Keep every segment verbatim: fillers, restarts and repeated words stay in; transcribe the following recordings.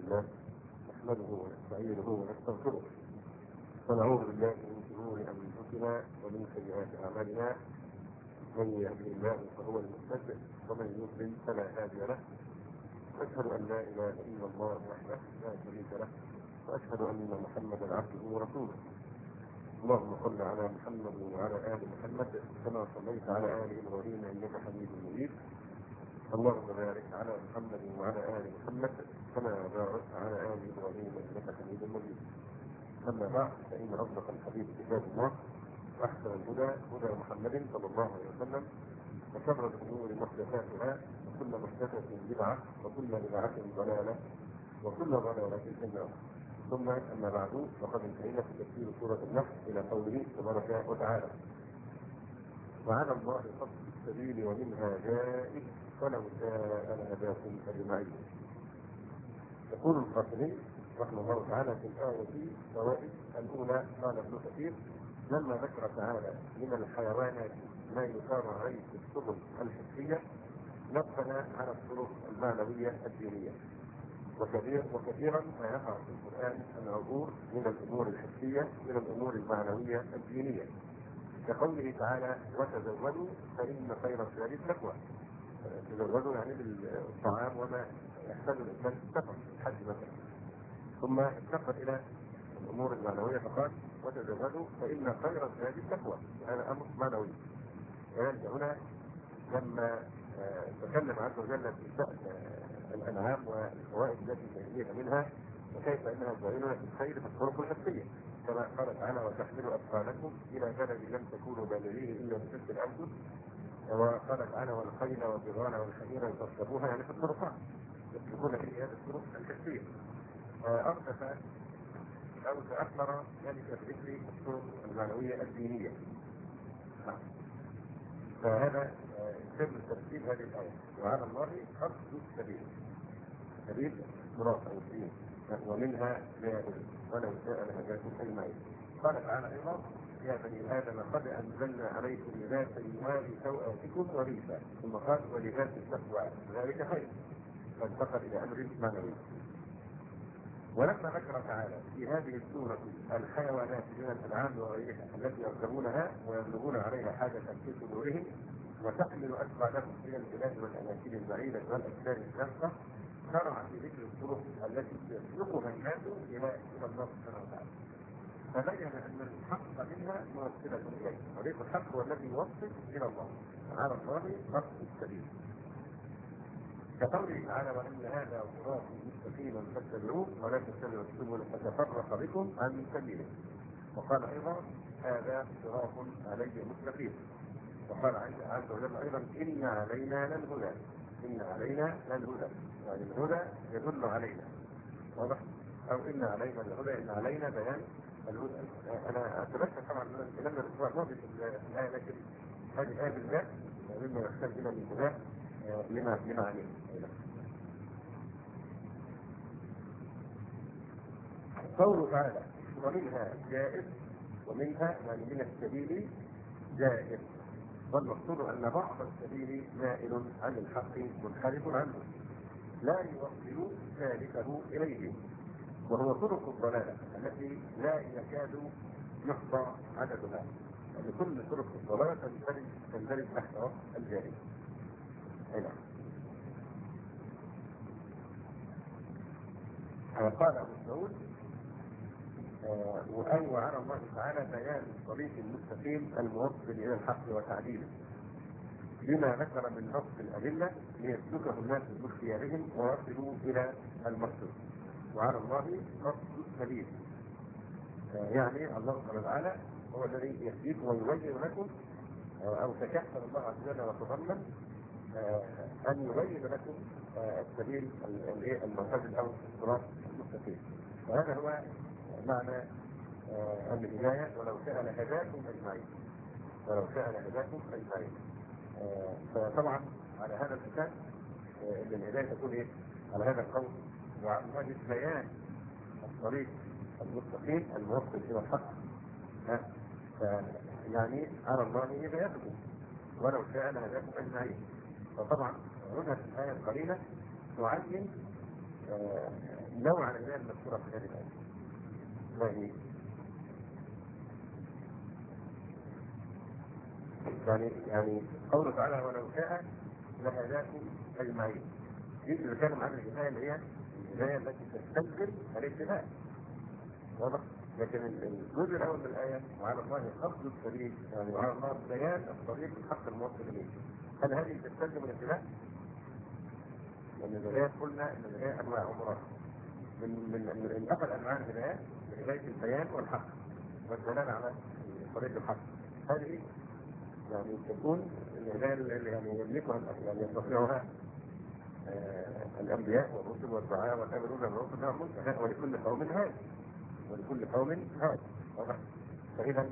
لله نحمده ونستعينه ونستغفره ونعوذ بالله من شرور انفسنا ومن سيئات اعمالنا من يهده الله فهو المهتد ومن يضلل فلا هادي له واشهد ان لا اله الا الله وحده لا شريك له واشهد ان محمدا عبده ورسوله. اللهم صل على محمد وعلى ال محمد كما صليت على ال ابراهيم انك حميد مجيد. اللهم بارك على محمد وعلى ال محمد كما باركت على ال ابراهيم انك حميد مجيد. اما بعد فان اصدق الحديث كتاب الله واحسن الهدى هدى محمد صلى الله عليه وسلم وشر الامور محدثاتها وكل محدثه بدعه وكل بدعه ضلاله وكل ضلاله في النار. ثم اما بعد فقد انتهينا في تفسير سوره النحل الى قوله تبارك وتعالى: وعلى الله قصد السبيل ومنها جائر ولو شاء لهداكم اجمعين. يقول القاسمي رحمه الله تعالى في الايه فوائد الاولى: قال ابن كثير لما ذكر تعالى من الحيوانات ما يثار عليه في السبل الحسيه نبه على الطرق المعنويه الدينيه. وكثير وكثيرا ما يقع في القران العبور من الامور الحسيه الى الامور المعنويه الدينيه، كقوله تعالى: وتزودوا فان خير الزاد التقوى. تزودوا يعني بالطعام وما يحتاج الانسان في السفر الحج مثلا. ثم انتقل الى الامور المعنويه فقال: وتزودوا فان خير الزاد التقوى. هذا امر معنوي. يعني هنا لما تكلم عز وجل في شأن الانعام والفوائد التي تأتيها منها وكيف انها زائله في الخير في الطرق الحسيه، كما قال تعالى: وتحملوا اثقالكم الى بلد لم تكونوا بالغيه الا بشق الانفس. وقال تعالى: والخيل والبغال والحمير تركبوها، يعني في الطرقات يسلكون في هذه الطرق الحسيه. اردف او تاثر ذلك بذكر الطرق المعنويه الدينيه. فهذا سر ترتيب هذه الايه: وعلى الله قصد السبيل، سبيل صراط او الدين، ومنها جائر ولو شاء لهداكم اجمعين. قال تعالى ايضا: يا بني ادم قد انزلنا عليكم لباسا يواري سوءاتكم وريشا، ثم قال: ولباس التقوى ذلك خير. فانتقل الى امر معنوي. ولما ذكر تعالى في هذه السوره الحيوانات من الانعام وغيرها التي يركبونها ويبلغون عليها حاجه في صدورهم وتحمل اثقالهم الى البلاد والاماكن البعيده والاجساد الشاقه، شرع في ذكر الطرق التي يسلكها الناس الى الى الله سبحانه وتعالى. فبين ان الحق منها موصله اليه، طريق الحق هو الذي يوصل الى الله. على الله قصد السبيل، كقوله تعالى: وان هذا صراطي مستقيما فاتبعوه ولا تتبعوا السبل فتفرق بكم عن سبيله. وقال ايضا: هذا صراط علي مستقيم. وقال عز وجل ايضا: ان علينا للهدى. ان علينا للهدى، يعني الهدى يدل علينا، واضح؟ او ان علينا الهدى، ان علينا بيان الهدى. انا اتذكر طبعا لما الاسبوع الماضي في الايه، لكن هذه الايه بالذات مما يحتاج الى الانتباه لما لما عليه. قوله تعالى: ومنها جائر، ومنها يعني من السبيل جائر. والمقصود ان بعض السبيل مائل عن الحق منحرف عنه لا يوصل سالكه اليه، وهو طرق الضلاله التي لا يكاد يحصى عددها. يعني كل طرق الضلاله تندرج تندرج تحت الجائر. هنا قال ابو مسعود: وأي وعلى الله تعالى بيان الطريق المستقيم الموصل الى الحق وتعديله، بما ذكر من نص الادله ليسلكه الناس باختيارهم ويصلوا الى المقصود. وعلى الله قصد السبيل، يعني الله سبحانه وتعالى هو الذي يهديكم ويبين لكم، او تكفل الله عز وجل وتضمن ان يبين لكم السبيل المعتدل او الصراط المستقيم. وهذا هو معنى الهدايه: ولو شاء لهداكم اجمعين. ولو شاء لهداكم اجمعين. فطبعا على هذا الاساس ان الهدايه تكون ايه؟ على هذا القول، وعلى بيان الطريق المستقيم الموصل الى الحق. يعني على الله هدايتكم ولو شاء لهداكم اجمعين. فطبعا هنا في الايه القليله تعين آه نوع الهداية المذكورة في هذه الآية. ما هي؟ يعني يعني قوله تعالى ولو شاء لهداكم أجمعين. يجب نتكلم عن الهداية اللي هي الهداية التي تستلزم الاتباع. واضح؟ لكن الجزء الأول من الآية وعلى الله قصد السبيل، يعني وعلى الله بيان الطريق الحق الموصل إليه. هل هذه تستلزم الاتباع؟ لأن الهداية قلنا أن الهداية أنواع ومراتب. من من من أحد أنواع الهداية هداية البيان والحق والدلالة على طريق الحق. هذه يعني تكون الهداية اللي يعني يملكها يعني يستطيعها آه الأنبياء والرسل والدعاء والأمرون بالمعروف والنهي عن المنكر، ولكل قوم هاد ولكل قوم هاد. واضح؟ فإذا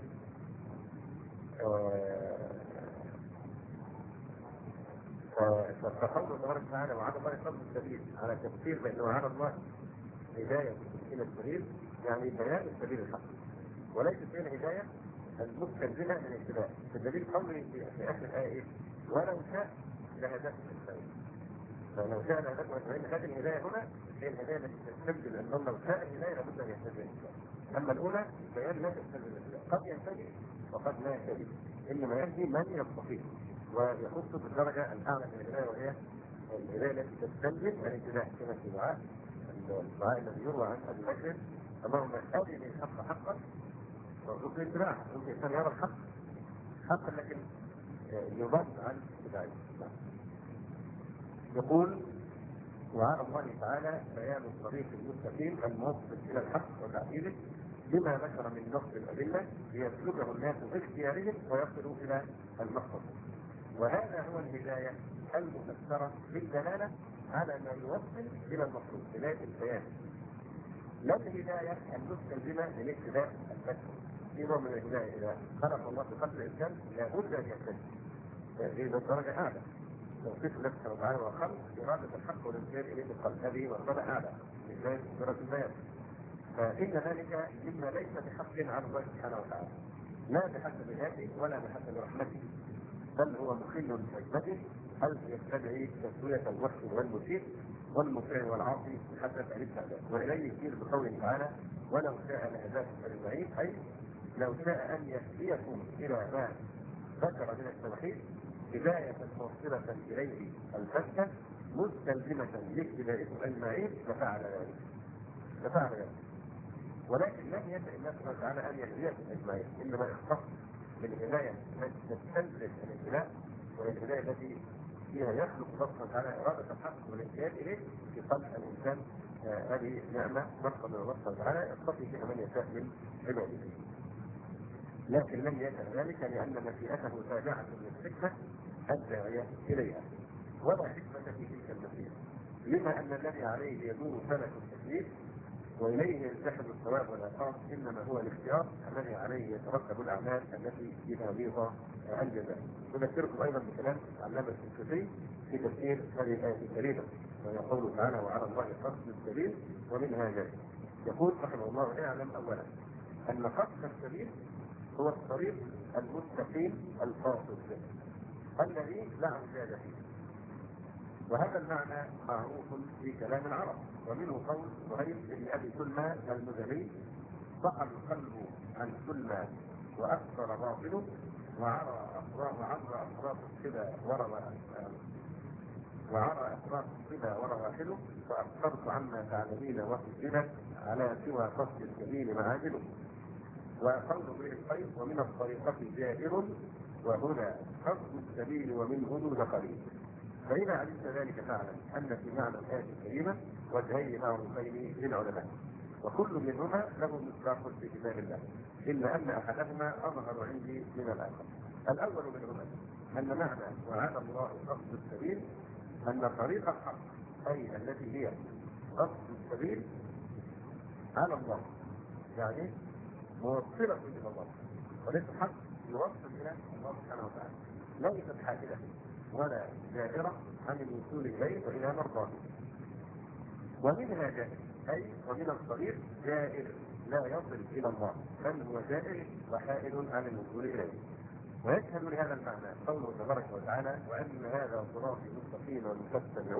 فقول تبارك وتعالى وعلى الله قصد السبيل على تفسير بأنه على الله هداية إلى السبيل، يعني بيان السبيل الحق، وليست هي الهداية المستلزمة للاتباع. الدليل قوله في آخر الآية إيه؟ ولو شاء لهداكم أجمعين. فلو شاء لهداكم أجمعين، هذه الهداية هنا هي الهداية التي تستلزم أن لو شاء الهداية لابد أن يهتدي الإنسان. أما الأولى بيان لا تستلزم الاتباع، قد يهتدي وقد لا يهتدي، إنما يهدي من يستطيع ويخص بالدرجة الأعلى من الهداية، وهي الهداية التي تستلزم الاتباع. كما في دعاء الدعاء الذي يروى عن أبي بكر اللهم أرني الحق حقا وارزقني اتباعه. ممكن الإنسان يرى الحق حقا لكن يضاد عن اتباعه. يقول وعلى الله تعالى بيان الطريق المستقيم الموصل إلى الحق وتعديله بما ذكر من نص الأدلة ليسلكه الناس باختيارهم ويصلوا إلى المقصد. وهذا هو الهداية المفسرة بالدلالة على ما يوصل إلى المقصود، هداية البيان، لا الهداية المستلزمة للاتباع البشري. في نوع من الهداية إذا خلق الله في قلب الإنسان لابد أن يهتدي، هذه درجة أعلى. توصيف الله سبحانه وتعالى وخلق إرادة الحق والانقياد إليه بالقلب، هذه مرتبة أعلى من ذلك درجة البيان. فإن ذلك مما ليس بحق على الله سبحانه وتعالى، لا بحسب ذاته ولا بحسب رحمته، بل هو مخل بحكمته، هل يتبع تسوية المحسن والمسيء والمطيع والعاصي بحسب الاستعداد. وإليه يشير بقوله تعالى ولو شاء لهداكم أجمعين، أي لو شاء أن يهديكم إلى ما ذكر من التوحيد هداية موصلة إليه الفتة مستلزمة لاهتدائكم أجمعين لفعل ذلك. لفعل ذلك. ولكن لم يشاء الله سبحانه وتعالى أن يهديكم أجمعين، إنما اختص بالهداية التي تستلزم الابتلاء، والهداية التي فيها يخلق الله سبحانه وتعالى إرادة الحق والانقياد إليه في قلب الإنسان. آه هذه نعمة نقصد من الله سبحانه وتعالى يستطيع فيها من يشاء من عباده. لكن لم يشاء ذلك لأن مشيئته تابعة للحكمة الداعية إليها، ولا حكمة في تلك المشيئة، لما أن الذي عليه يدور فلك التكليف وإليه يلتحم الثواب والعقاب إنما هو الاختيار الذي عليه يترتب الأعمال التي بها بيضة الجزاء. أذكركم أيضا بكلام علامة السيوطي في تفسير هذه الآية الكريمة، ويقول تعالى وعلى الله قصد السبيل ومنها جاء. يقول رحمه الله اعلم أولا أن قصد السبيل هو الطريق المستقيم الفاصل الذي لا اعوجاج فيه. وهذا المعنى معروف في كلام العرب، ومنه قول زهير بن ابي سلمى المزني ضحى القلب عن سلمى واكثر باطله وعرى اطراف وعرى اطراف الصبا وروى وعرى اطراف الصبا ورواحله فاكثرت عما تعلمين وكذبت على سوى قصد السبيل معاجله. وقول به الخير ومن الطريقة جائر وهنا قصد السبيل ومن هدود قليل. فإذا علمت ذلك فاعلم أن في معنى الآية الكريمة وجهين معروفين للعلماء، وكل منهما له مصداق في كتاب الله، إلا أن أحدهما أظهر عندي من الآخر. الأول منهما أن معنى وعلى الله قصد السبيل أن طريق الحق أي التي هي قصد السبيل على الله، يعني موصلة إلى الله، وليس حق يوصل إلى الله سبحانه وتعالى، ليست حاجة ولا جائرة عن الوصول إليه وإلى مرضاته. ومنها جائر أي ومن الطريق جائر لا يصل إلى الله، بل هو جائر وحائل عن الوصول إليه. ويشهد لهذا المعنى قوله تبارك وتعالى وأن هذا صراطي مستقيما فاتبعوه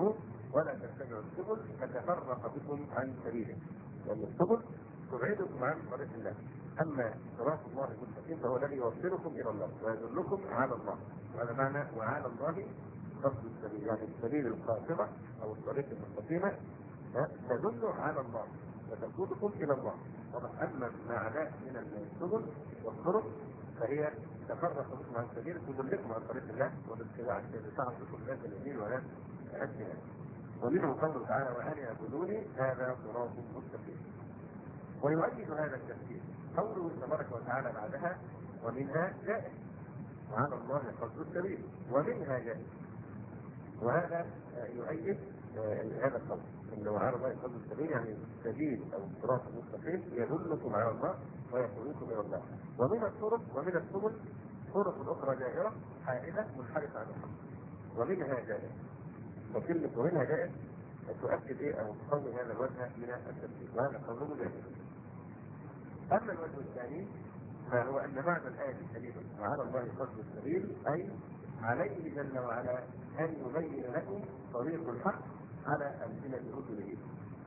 ولا تتبعوا السبل فتفرق بكم عن سبيله، لأن السبل تبعدكم عن طريق الله. أما صراط الله المستقيم فهو الذي يوصلكم إلى الله ويدلكم على الله. هذا معنى وعلى الله قصد السبيل، يعني السبيل القاصرة أو الطريق المستقيمة تدل على الله وتقودكم إلى الله. أما ما عداه من السبل والطرق فهي تفرق بكم عن سبيل تدلكم عن طريق الله والاتباع بكم ذات اليمين ولا الشمال. ومنه قوله تعالى وأن يعبدوني هذا صراط مستقيم. ويؤيد هذا التفسير قوله تبارك وتعالى بعدها ومنها جائر، وعلى الله قصد السبيل ومنها جائر. وهذا يؤيد هذا القول انه على الله قصد السبيل، يعني السبيل او الصراط المستقيم يدلكم على الله ويقودكم الى الله. ومن الطرق ومن السبل طرق اخرى جائره حائله منحرفه عن الحق، ومنها جائر. وكلمه ومنها جائر تؤكد ايه او تقوي هذا الوجه من التفسير، وهذا قوله جائر. اما الوجه الثاني فهو ان معنى الايه الكريمه وعلى الله قصد السبيل اي عليه جل وعلا ان يبين لكم طريق الحق على ألسنة رسله.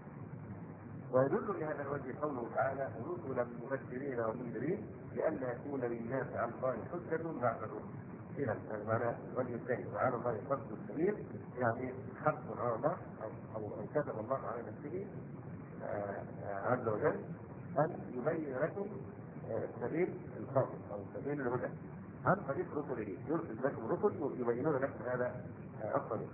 ويدل لهذا الوجه قوله تعالى رسلا مبشرين ومنذرين لئلا يكون للناس على الله حجة بعد الرسل. إذا معنى الوجه الثاني وعلى الله قصد السبيل يعني حق على الله أو أو كتب الله على نفسه عز وجل أن يبين لكم سبيل الخاطئ أو سبيل الهدى عن طريق رسله. يرسل لكم رسل يبينون لكم هذا الطريق.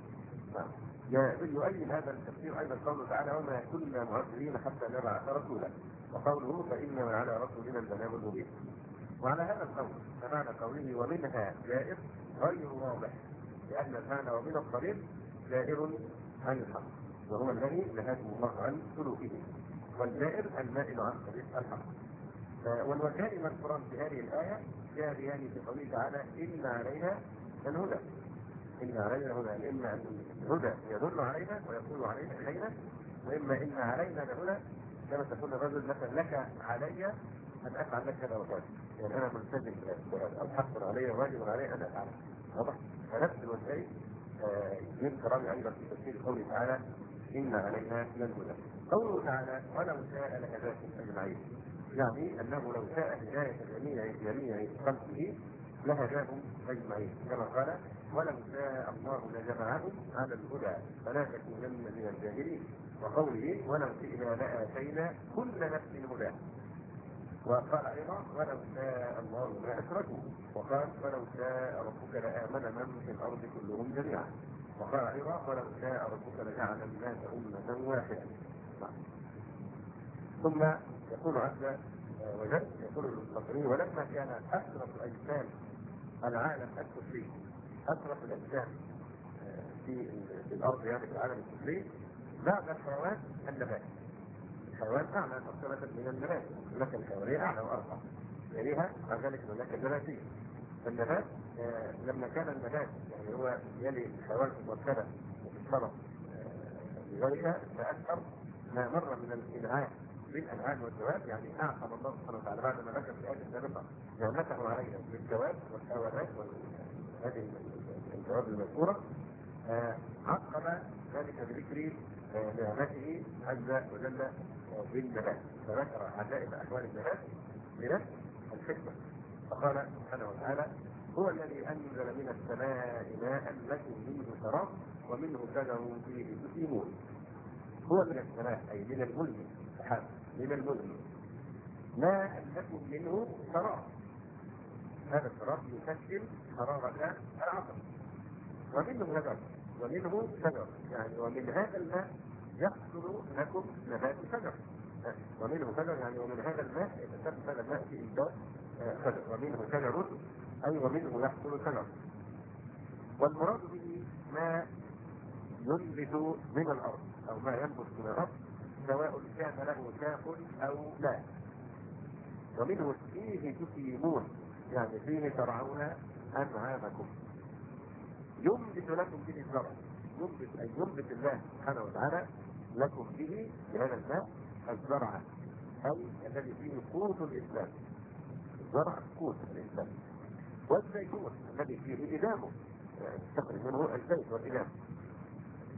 يؤيد هذا التفسير ايضا قوله تعالى وما كنا معذبين حتى نبعث رسولا، وقوله فانما على رسولنا البلاغ المبين. وعلى هذا القول فمعنى قوله ومنها جائر غير واضح، لان المعنى ومن الطريق جائر عن الحق وهو الذي نهاكم الله عن سلوكه، والجائر المائل عن طريق الحق. والوجهان مذكوران في هذه الايه جاريان في قوله تعالى ان علينا الهدى. إن علينا الهدى، إما الهدى يدل علينا ويقول علينا إلينا، وإما إن علينا الهدى كما تقول الرجل مثلا لك علي أن أفعل لك هذا وكذا، يعني أنا ملتزم أو حق علي واجب علي أن أفعل. واضح؟ فنفس الوجهين يذكر أيضا في تفسير قوله تعالى إن علينا الهدى. قوله تعالى ولو شاء لهداكم أجمعين، يعني أنه لو شاء هداية جميع جميع خلقه لهداهم أجمعين، كما قال ولو شاء الله لجمعهم على الهدى فلا تكونن من الجاهلين. وقوله ولو شئنا لآتينا كل نفس هدى. وقال ايضا ولو شاء الله ما اشركوا. وقال ولو شاء ربك لآمن من في الارض كلهم جميعا. وقال ايضا ولو شاء ربك لجعل الناس امة واحدة. ثم يقول عز وجل يقول البصري ولما كان اشرف اجسام العالم الكفري أشرف الأجسام في في الأرض يعني في العالم الكفري بعد الحيوان النبات. الحيوان أعلى مرتبة من النبات، هناك الحيوانية أعلى وأرفع، يليها بعد ذلك هناك النباتية. النبات آه لما كان النبات يعني هو يلي الحيوان في المرتبة وفي الشرف بغيرها فأكثر ما مر من الإنعام بالأنعام والدواب، يعني أعقب الله سبحانه وتعالى بعد ما ذكر في الآية السابقة نعمته علينا بالدواب والحيوانات هذه الجواب المذكورة، آه عقب ذلك بذكر آه نعمته عز وجل بالنبات، فذكر عجائب احوال النبات من الحكمة. فقال سبحانه وتعالى هو الذي انزل من السماء ماء لكم منه شراب ومنه شجر فيه تسيمون. هو من السماء اي من الملك سبحانه من الملك ماء لكم منه شراب، هذا الشراب يسكن حرارة العصر. ومنه شجر ومنه شجر يعني ومن هذا الماء يحصل لكم نبات شجر، ومنه شجر يعني ومن هذا الماء يتسبب هذا الماء في إنتاج شجر، ومنه شجر أي ومنه يحصل شجر. والمراد به ما ينبت من الأرض أو ما ينبت من الأرض سواء كان له شاخ أو لا. ومنه فيه تسيمون يعني فيه ترعون أنعامكم. ينبت لكم به الزرع، ينبت أي ينبت الله سبحانه وتعالى لكم به بهذا الماء الزرع أي الذي فيه قوت الإسلام. الزرع قوت الإسلام. والزيتون الذي فيه إدامه، تخرج منه الزيت والإدام.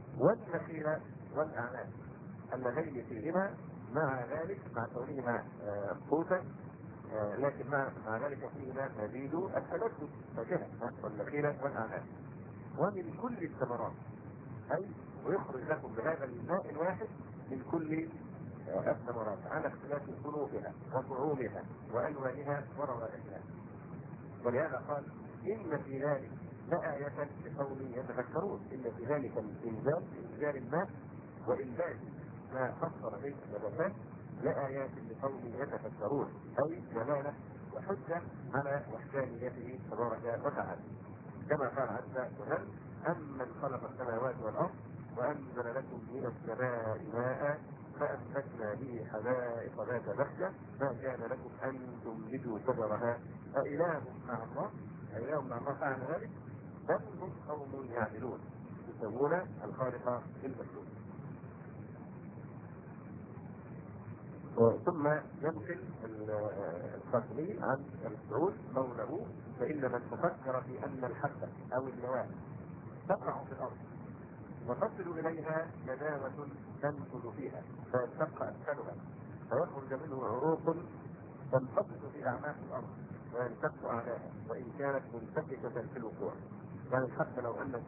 والنخيل والأعناب اللذين فيهما مع ذلك مع كونهما قوتا، لكن مع مع ذلك فيهما مزيد التلذذ فاكهة والنخيل والأعناب ومن كل الثمرات، أي ويخرج لكم بهذا الماء الواحد من كل الثمرات على اختلاف صنوفها وطعومها وألوانها وروائحها. ولهذا قال إن في ذلك لآية لقوم يتفكرون، إن في ذلك الإنزال إنزال الماء وإنبات ما فسر به النباتات لآيات لقوم يتفكرون، أي دلالة وحجة على وحدانيته تبارك وتعالى. كما قال عز وجل أمن خلق السماوات والأرض وأنزل لكم من السماء ماء فأنبتنا به حدائق ذات بهجة ما كان لكم أن تنبتوا شجرها أإله مع الله أإله مع الله فعل ذلك بل هم قوم يعدلون يسوون الخالق بالمخلوق. ثم ينقل القاسمي عن السعود قوله فإن من تفكر في أن الحبة أو النواة تقع في الأرض وتصل إليها ندامة تنفذ فيها فيتبقى أسفلها فيخرج منه عروق تنفضل في أعماق الأرض وينتف أعلاها وإن كانت منتفكة في الوقوع. يعني حتى لو أنك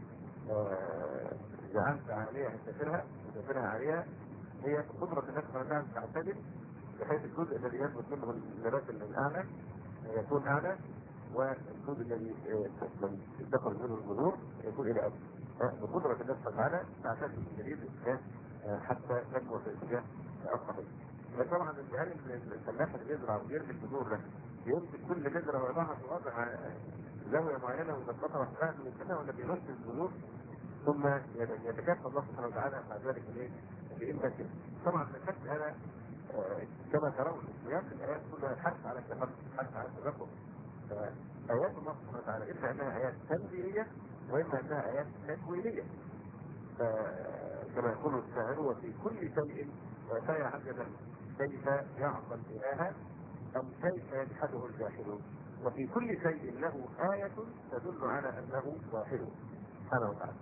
جعلت عليها تسافرها وتسافرها عليها هي قدرة الناس أن تعتدل بحيث الجزء الذي يثبت منه النبات الأعلى يكون أعلى والجزء الذي تدخل منه الجذور يكون إلى أسفل. بقدرة الناس تعالى تعتدل بالجديد حتى تنمو في الاتجاه الصحيح. طبعا الجهال الفلاح اللي بيزرع ويرمي الجذور ده يمسك كل جذرة ويضعها في وضع زاوية معينة ويظبطها وحدها من كده ولا بيغسل الجذور ثم يتكافئ الله سبحانه وتعالى مع ذلك الايه؟ بإنباته. طبعا الفكر هذا كما ترون سياق الآيات كلها الحث على التفكر، الحث على التفكر. آيات الله سبحانه وتعالى إما أنها آيات تنزيلية وإما أنها آيات تكوينية. كما يقول الشاعر وفي كل شيء فيا عجبا كيف يعصى الإله أو كيف يجحده الجاحدون وفي كل شيء له آية تدل على أنه واحد سبحانه وتعالى.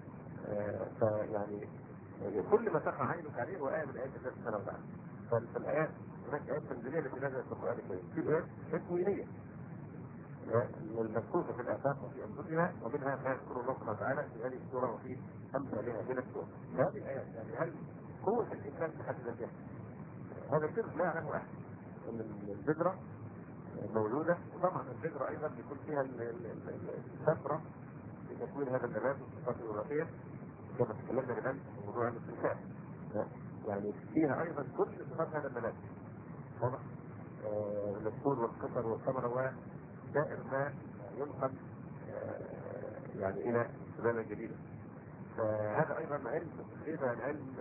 فيعني كل ما تقع عينك عليه هو آية من آيات الله سبحانه وتعالى. فالآيات هناك آيات تنزيلية التي نزلت في القرآن الكريم، في آيات تكوينية المذكورة في الآفاق وفي أنفسنا ومنها ما يذكر الله سبحانه وتعالى في هذه السورة وفي أمثالها من السور. هذه الآيات يعني هل قوة الإنسان في حد ذاتها؟ هذا السر لا يعلمه أحد. أن البذرة موجودة وطبعا البذرة أيضا بيكون فيها الفترة في تكوين هذا النبات والصفات الوراثية كما تكلمنا الآن في موضوع الاستنساخ. يعني فيها أيضا كل صفات هذا النبات واضح؟ النسول والقطر والثمرة وسائر ما ينقل يعني إلى سلالة جديدة. فهذا أيضا علم تقريبا علم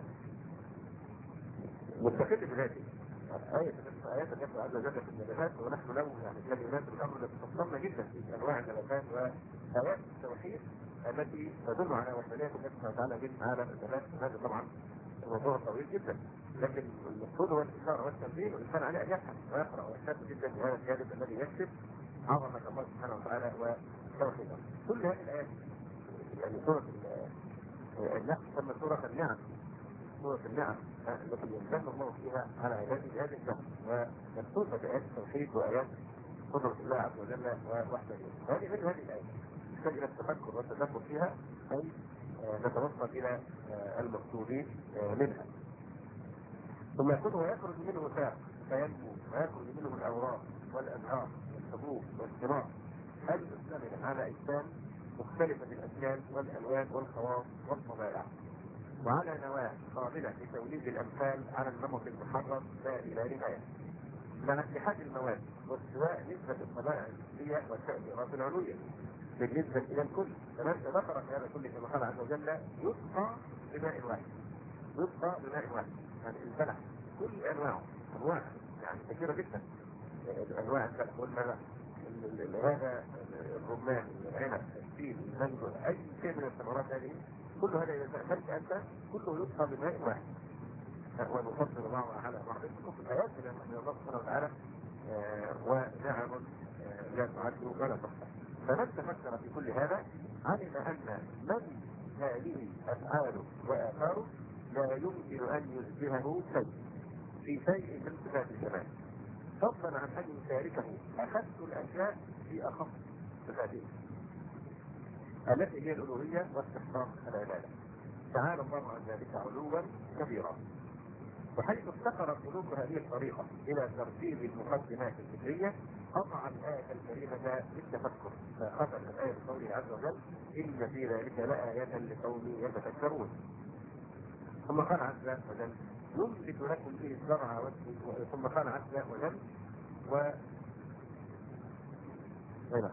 مستقل بذاته. آية آيات النبي عز وجل في النباتات ونحن له يعني كلمات الأمر التي تفصلنا جدا في أنواع النباتات وآيات التوحيد التي تدل على وحدانية الله سبحانه وتعالى من عالم النبات. هذا طبعا موضوع طويل جدا لكن المقصود هو الإشارة والتنبيه والإنسان عليه أن يبحث ويقرأ ويهتم جدا بهذا الجانب الذي يكشف عظمة الله سبحانه وتعالى وتوحيده. كل هذه الآيات يعني سورة النحل تسمى سورة النعم، سورة النعم التي يمتن الله فيها على عباده هذه النعم ومكتوبة بآيات التوحيد وآيات قدرة الله عز وجل ووحدانيته. هذه من هذه الآيات نحتاج إلى التفكر والتدبر فيها أي نتوصل إلى المقصود منها. ثم يكون ويخرج منه ساق فينمو ويخرج منه الأوراق والأنهار والحبوب والثمار المشتملة على أجسام مختلفة الأشكال والألوان والخواص والطبائع وعلى نواة قابلة لتوليد الأمثال على النمط المحرر لا إلى نهاية مع اتحاد المواد واستواء نسبة الطبائع النسبية والتأثيرات العلوية بالنسبة إلى الكل. كمان ذكر في هذا كله كما قال عز وجل يسقى بماء واحد، يسقى بماء واحد يعني البلح كل أنواعه أنواع يعني كثيرة جدا أنواع البلح والملح هذا الرمان العنب السيل المانجو أي شيء من الثمرات هذه كل هذا إذا تأكلت أنت كله يسقى بماء واحد ونفضل بعضها على بعض. كله في الآيات من الله سبحانه وتعالى ونعم لا تعد ولا تحصى. فمن تفكر في كل هذا علم أن من هذه أفعاله وآثاره لا يمكن أن يشبهه شيء في شيء من صفات الكمال، فضلا عن أن يشاركه أخص الأشياء في أخص صفاته التي هي الألوهية واستحقاق العبادة. تعالى الله عن ذلك علوا كبيرا. وحيث افتقرت قلوب هذه الطريقة إلى ترتيب المقدمات الفكرية قطع الآية الكريمة بالتفكر، فختم الآية بقوله عز وجل: إن في ذلك لآية لقوم يتفكرون. ثم قال عز وجل: ينبت لكم به الزرع، ثم قال عز وجل: و هنا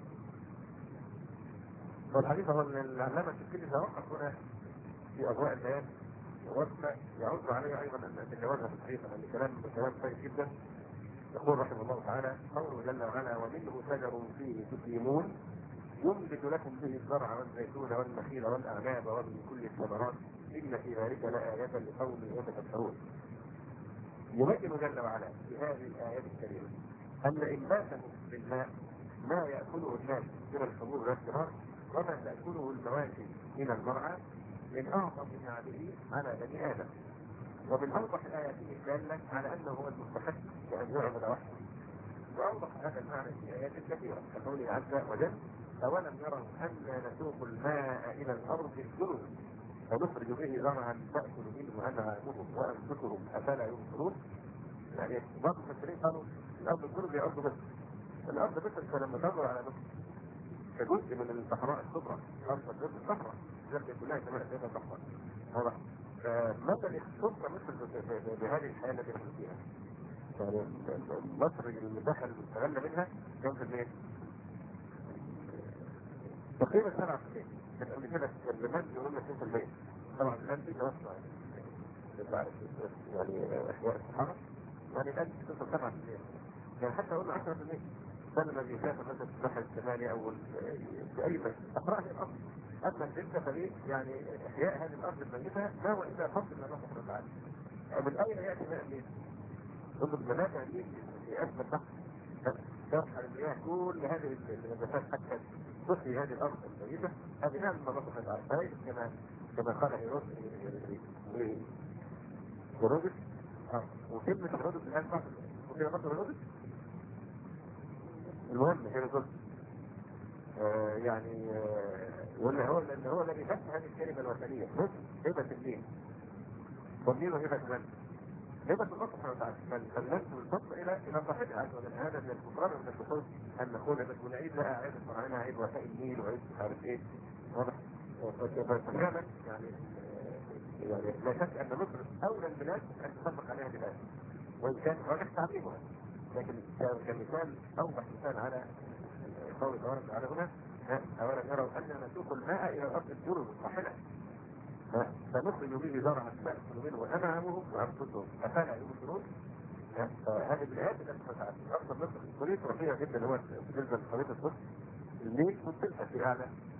والحديث هو ان العلامة الشركي توقف هنا في أضواء البيان ووقف يعود عليه أيضا أن تجاوزها في الحقيقة، لأن كلام كلام طيب جدا. يقول رحمه الله تعالى: قوله جل وعلا: ومنه شجر فيه تسلمون ينبت لكم به الزرع والزيتون والنخيل والأعناب ومن كل الثمرات إن في ذلك لآية لقوم يتفكرون. يبين جل وعلا في هذه الآيات الكريمة أن إنباته بالماء ما يأكله الناس من الحبوب والثمار وما تأكله المواشي من المرعى من أعظم نعمه على بني آدم، ومن أوضح الآيات الدالة على أنه هو المستحق بأن يعبد وحده. وأوضح هذا المعنى في آيات كثيرة كقوله عز وجل: أولم يروا أنا نسوق الماء إلى الأرض الجرز ونخرج به زرعا تأكل منه أنعامهم وأنفسهم أفلا يبصرون. يعني بعض المفسرين قالوا الأرض الجرز هي أرض مصر. الأرض مصر فلما تنظر على مصر كجزء من الصحراء الكبرى، أرض الجرز الصحراء التي كلها كمان هتبقى صحراء. واضح؟ فمثل يخص مصر بهذه الحياة التي نحن فيها. يعني مصر المساحة المستغلة منها كم في المية؟ تقريبا سبعة في المية. كان قبل كده الزمان يقولون اثنين في المية. طبعا الآن في توسع يعني أحياء الصحراء، يعني الآن توصل سبعة في المية. يعني حتى قلنا عشرة في المية. سنة الذي فات مثلا في الساحل الشمالي أو في أي مكان أقرأ هي الأرض. أما الجنة فليه يعني إحياء هذه الأرض الميتة ما هو إلا فضل من الله سبحانه وتعالى. ومن أين يأتي ماء النيل؟ ضمن المنابع النيل في أسفل البحر ترحل المياه كل هذه المسافات حتى تحيي هذه الأرض الميتة. هذه نعم من الله سبحانه وتعالى. كما كما قال هيرودس هيرودس اه وكلمة هيرودس الآن بعض وكلمة مصر هيرودس المهم هيرودس آه يعني آه ولا هو لأن هو الذي فتح هذه الكلمة الوثنية هبة النيل والنيل هبة من؟ هبة الله سبحانه وتعالى. فالنسب الفضل إلى إلى صاحبها عز وجل. هذا من الكفران ومن الكفر أن نقول بس ونعيد لها عيد الفراعنة عيد وفاء النيل وعيد مش عارف إيه. واضح؟ ففعلا يعني يعني لا شك أن مصر أولى البلاد أن تطبق عليها الآن وإن كان راجح تعظيمها، لكن كمثال أوضح مثال على قول تبارك وتعالى هنا: أولا يروا أننا نسوق الماء إلى الأرض الجرز الصاحلة فنخرج به زرعا تأكل منه أنعامهم وأنفسهم أفلا يبصرون. هذه الآيات التي فتحت أرض مصر خريطة رفيعة جدا. هو بالنسبة لخريطة مصر النيل ممتلئة في أعلى.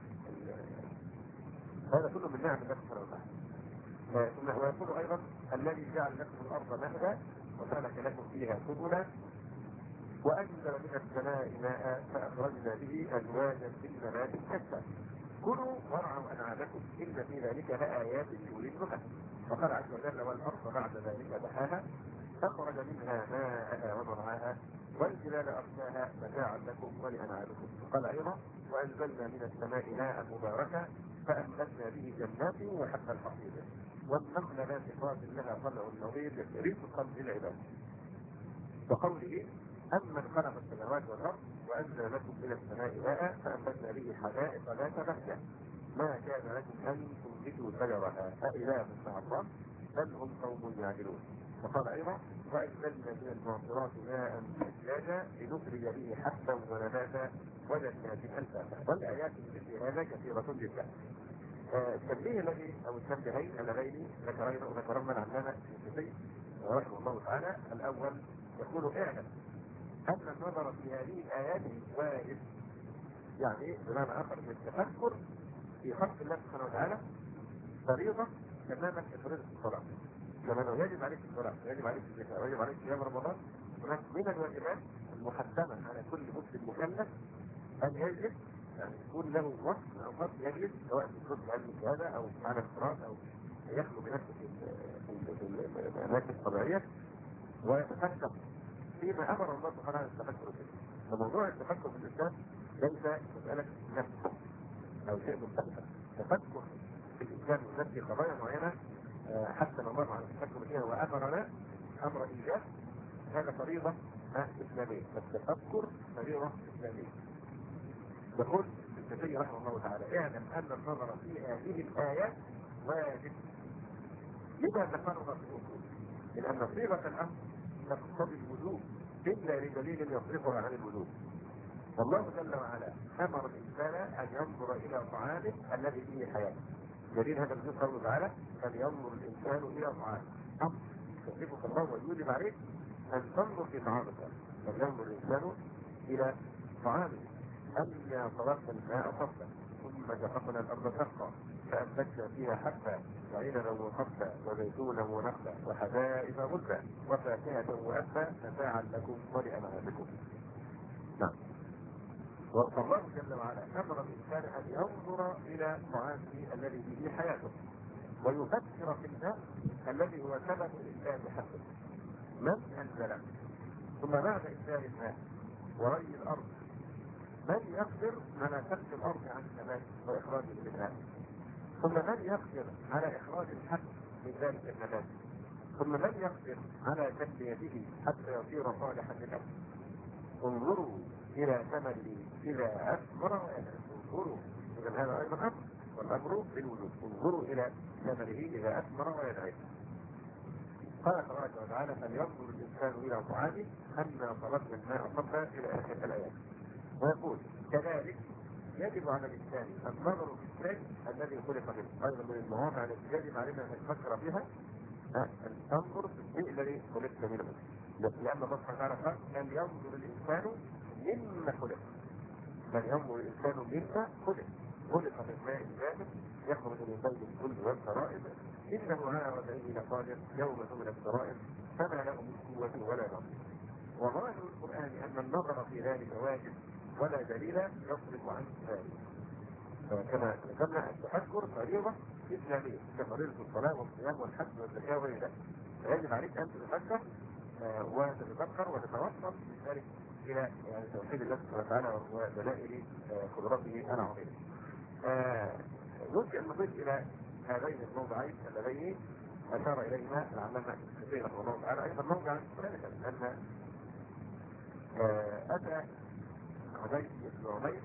هذا كله من نعم الله سبحانه وتعالى. ويقول أيضا: الذي جعل لكم الأرض مهدا وسلك لكم فيها سبلا وأنزل من السماء ماء فأخرجنا به أزواجا من نبات شتى كلوا وارعوا أنعامكم إن في ذلك لآيات لأولي النهى. وقال عز وجل: والأرض بعد ذلك دحاها أخرج منها ماءها ومرعاها والجبال أرساها متاعا لكم ولأنعامكم. وقال أيضا: وأنزلنا من السماء ماء مباركا فأنبتنا به جنات وحب الحصيد والنخل باسقات لها طلع نضيد رزقا للعباد. وقوله: أمن خلق السماوات والأرض وأنزل لكم من السماء ماء فأنبتنا به حدائق ذات بهجة ما كان لكم أن تنبتوا شجرها أإله مع الله بل هم قوم يعدلون. وقال أيضا: وأنزلنا من المعصرات ماء ثجاجا لنخرج به حبا ونباتا وجنات ألفافا. والآيات مثل هذا كثيرة جدا. التنبيه الذي أو التنبيهين اللذين ذكرنا ذكرنا العلامة الشافعي رحمه الله تعالى: الأول يقول: اعلم أن النظر في هذه الآيات واجب. يعني بمعنى آخر من التفكر في خلق الله سبحانه وتعالى فريضة تماما كفريضة الصلاة. كما يجب عليك الصلاة ويجب عليك الزكاة ويجب عليك صيام رمضان، هناك من الواجبات المحتمة على كل مسلم مكلف أن يجب يعني يكون له وقت او وقت يجلس سواء في كتب علم الشهاده او على القراءه او يخلو بنفسه في الاماكن الطبيعيه ويتفكر فيما امر الله سبحانه التفكر فيه. فموضوع التفكر في الاسلام ليس مساله نفس او شيء مختلف. التفكر في الاسلام ينفي قضايا معينه حتى لو مر على التفكر فيها وامرنا امر ايجاب، هذا فريضه اسلاميه، فالتفكر فريضه اسلاميه. يقول الشافعي رحمه الله تعالى: اعلم ان النظر في هذه الايات واجب. لما ذكرنا في الاصول؟ لان صيغه الامر تقتضي الوجوب الا لدليل يصرفها عن الوجوب. والله جل وعلا امر الانسان ان ينظر الى طعامه الذي فيه حياه. دليل هذا النص قوله تعالى: فلينظر الانسان الى طعامه. امر يكلفك الله ويوجب عليك ان تنظر في طعامك. فلينظر الانسان الى طعامه. أنا صرفنا الماء صفا ثم جففنا الأرض شقا فأنبتنا فيها حبا وعنبا وقبا وزيتونا ونخلا وحدائق غلبا وفاكهة وأبا متاعا لكم ولأنعامكم. نعم. والله جل وعلا أمر الإنسان أن ينظر إلى طعامه الذي به حياته ويفكر في الماء الذي هو سبب الإنسان بحسبه. من أنزله؟ ثم بعد إنزال الماء وري الأرض من يقدر على كسب الارض عن النبات واخراج الماء؟ ثم من يقدر على اخراج الحب من ذلك النبات؟ ثم من يقدر على تنميته حتى يصير صالحا للاكل؟ انظروا الى ثمره اذا اثمر وينعم. انظروا، اذا هذا ايضا امر، والامر بالوجوب. انظروا الى ثمره اذا اثمر وينعم. قال تبارك وتعالى: فلينظر الانسان الى طعامه انا صرفنا الماء صبا الى اخر الايات. ويقول: كذلك يجب على الانسان النظر في الشيء الذي خلق منه. ايضا من المواضع التي يجب علينا ان نفكر فيها ان تنظر في الشيء الذي خلقت منه، لان الله سبحانه وتعالى قال: فلينظر الانسان مما خلق. فلينظر الانسان مما خلق. خلق من ماء دافئ يخرج من بين الكل والسرائر انه على رجعه لقادر يوم تبلى السرائر فما له من قوه ولا نصير. وظاهر القران ان النظر في ذلك واجب ولا دليل يصرف عن ذلك. كما ذكرنا التفكر فريضه اسلاميه كفريضه الصلاه والصيام والحج والزكاه وغير ذلك. فيجب عليك ان تتفكر آه وتتذكر وتتوصل بذلك الى يعني توحيد الله سبحانه وتعالى ودلائل آه قدرته العظيمه. آه يمكن ان نضيف الى هذين الموضعين اللذين اشار اليهما العلامه الشافعي رحمه الله تعالى ايضا موضعا ثالثا ان آه اتى عبيد بن عمير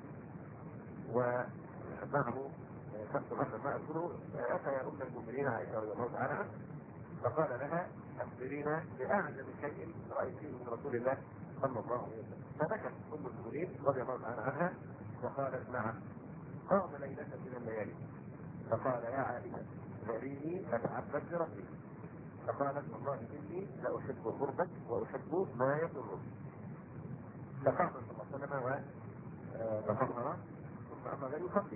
ومعه خمس عشر ما أذكره أتى يا أم المؤمنين عائشة رضي الله تعالى عنها فقال لها: أخبرينا بأعجب شيء رأيتيه من رسول الله صلى الله عليه وسلم. فبكت أم المؤمنين رضي الله تعالى عنها وقالت: نعم. قام ليلة من الليالي فقال: يا عائشة ذريني أتعبد بربي. فقالت: والله إني لأحب قربك وأحب ما يضرك. فقام صلى الله عليه وسلم وتطهر ثم أمر يصلي.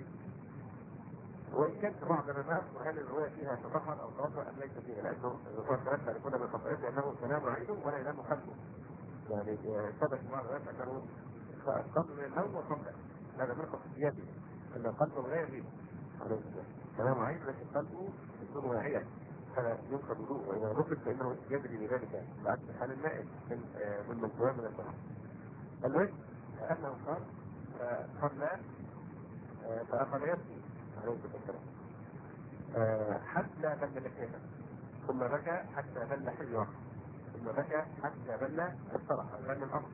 وإن كانت بعضنا ما أذكر هل الرواية فيها تطهر أو توضأ أم ليس فيها، لأنه الرسول صلى الله عليه وسلم بالخطأ لأنه تنام عينه ولا ينام قلبه. يعني ثبت بعض الروايات أنه قام من النوم وصلى. هذا من خصوصياته أن قلبه لا يغيب عليه السلام. تنام عينه لكن قلبه يكون واعيا فلا ينقض وضوءه، وإذا نقض فإنه يجري بذلك بعكس حال النائم من من منطقة من الصلاة. المهم أنه قال صلى فأخذ يبكي عليه الصلاة والسلام حتى بل لحيته ثم بكى حتى بل حجره ثم بكى حتى بل الصرح بل الأرض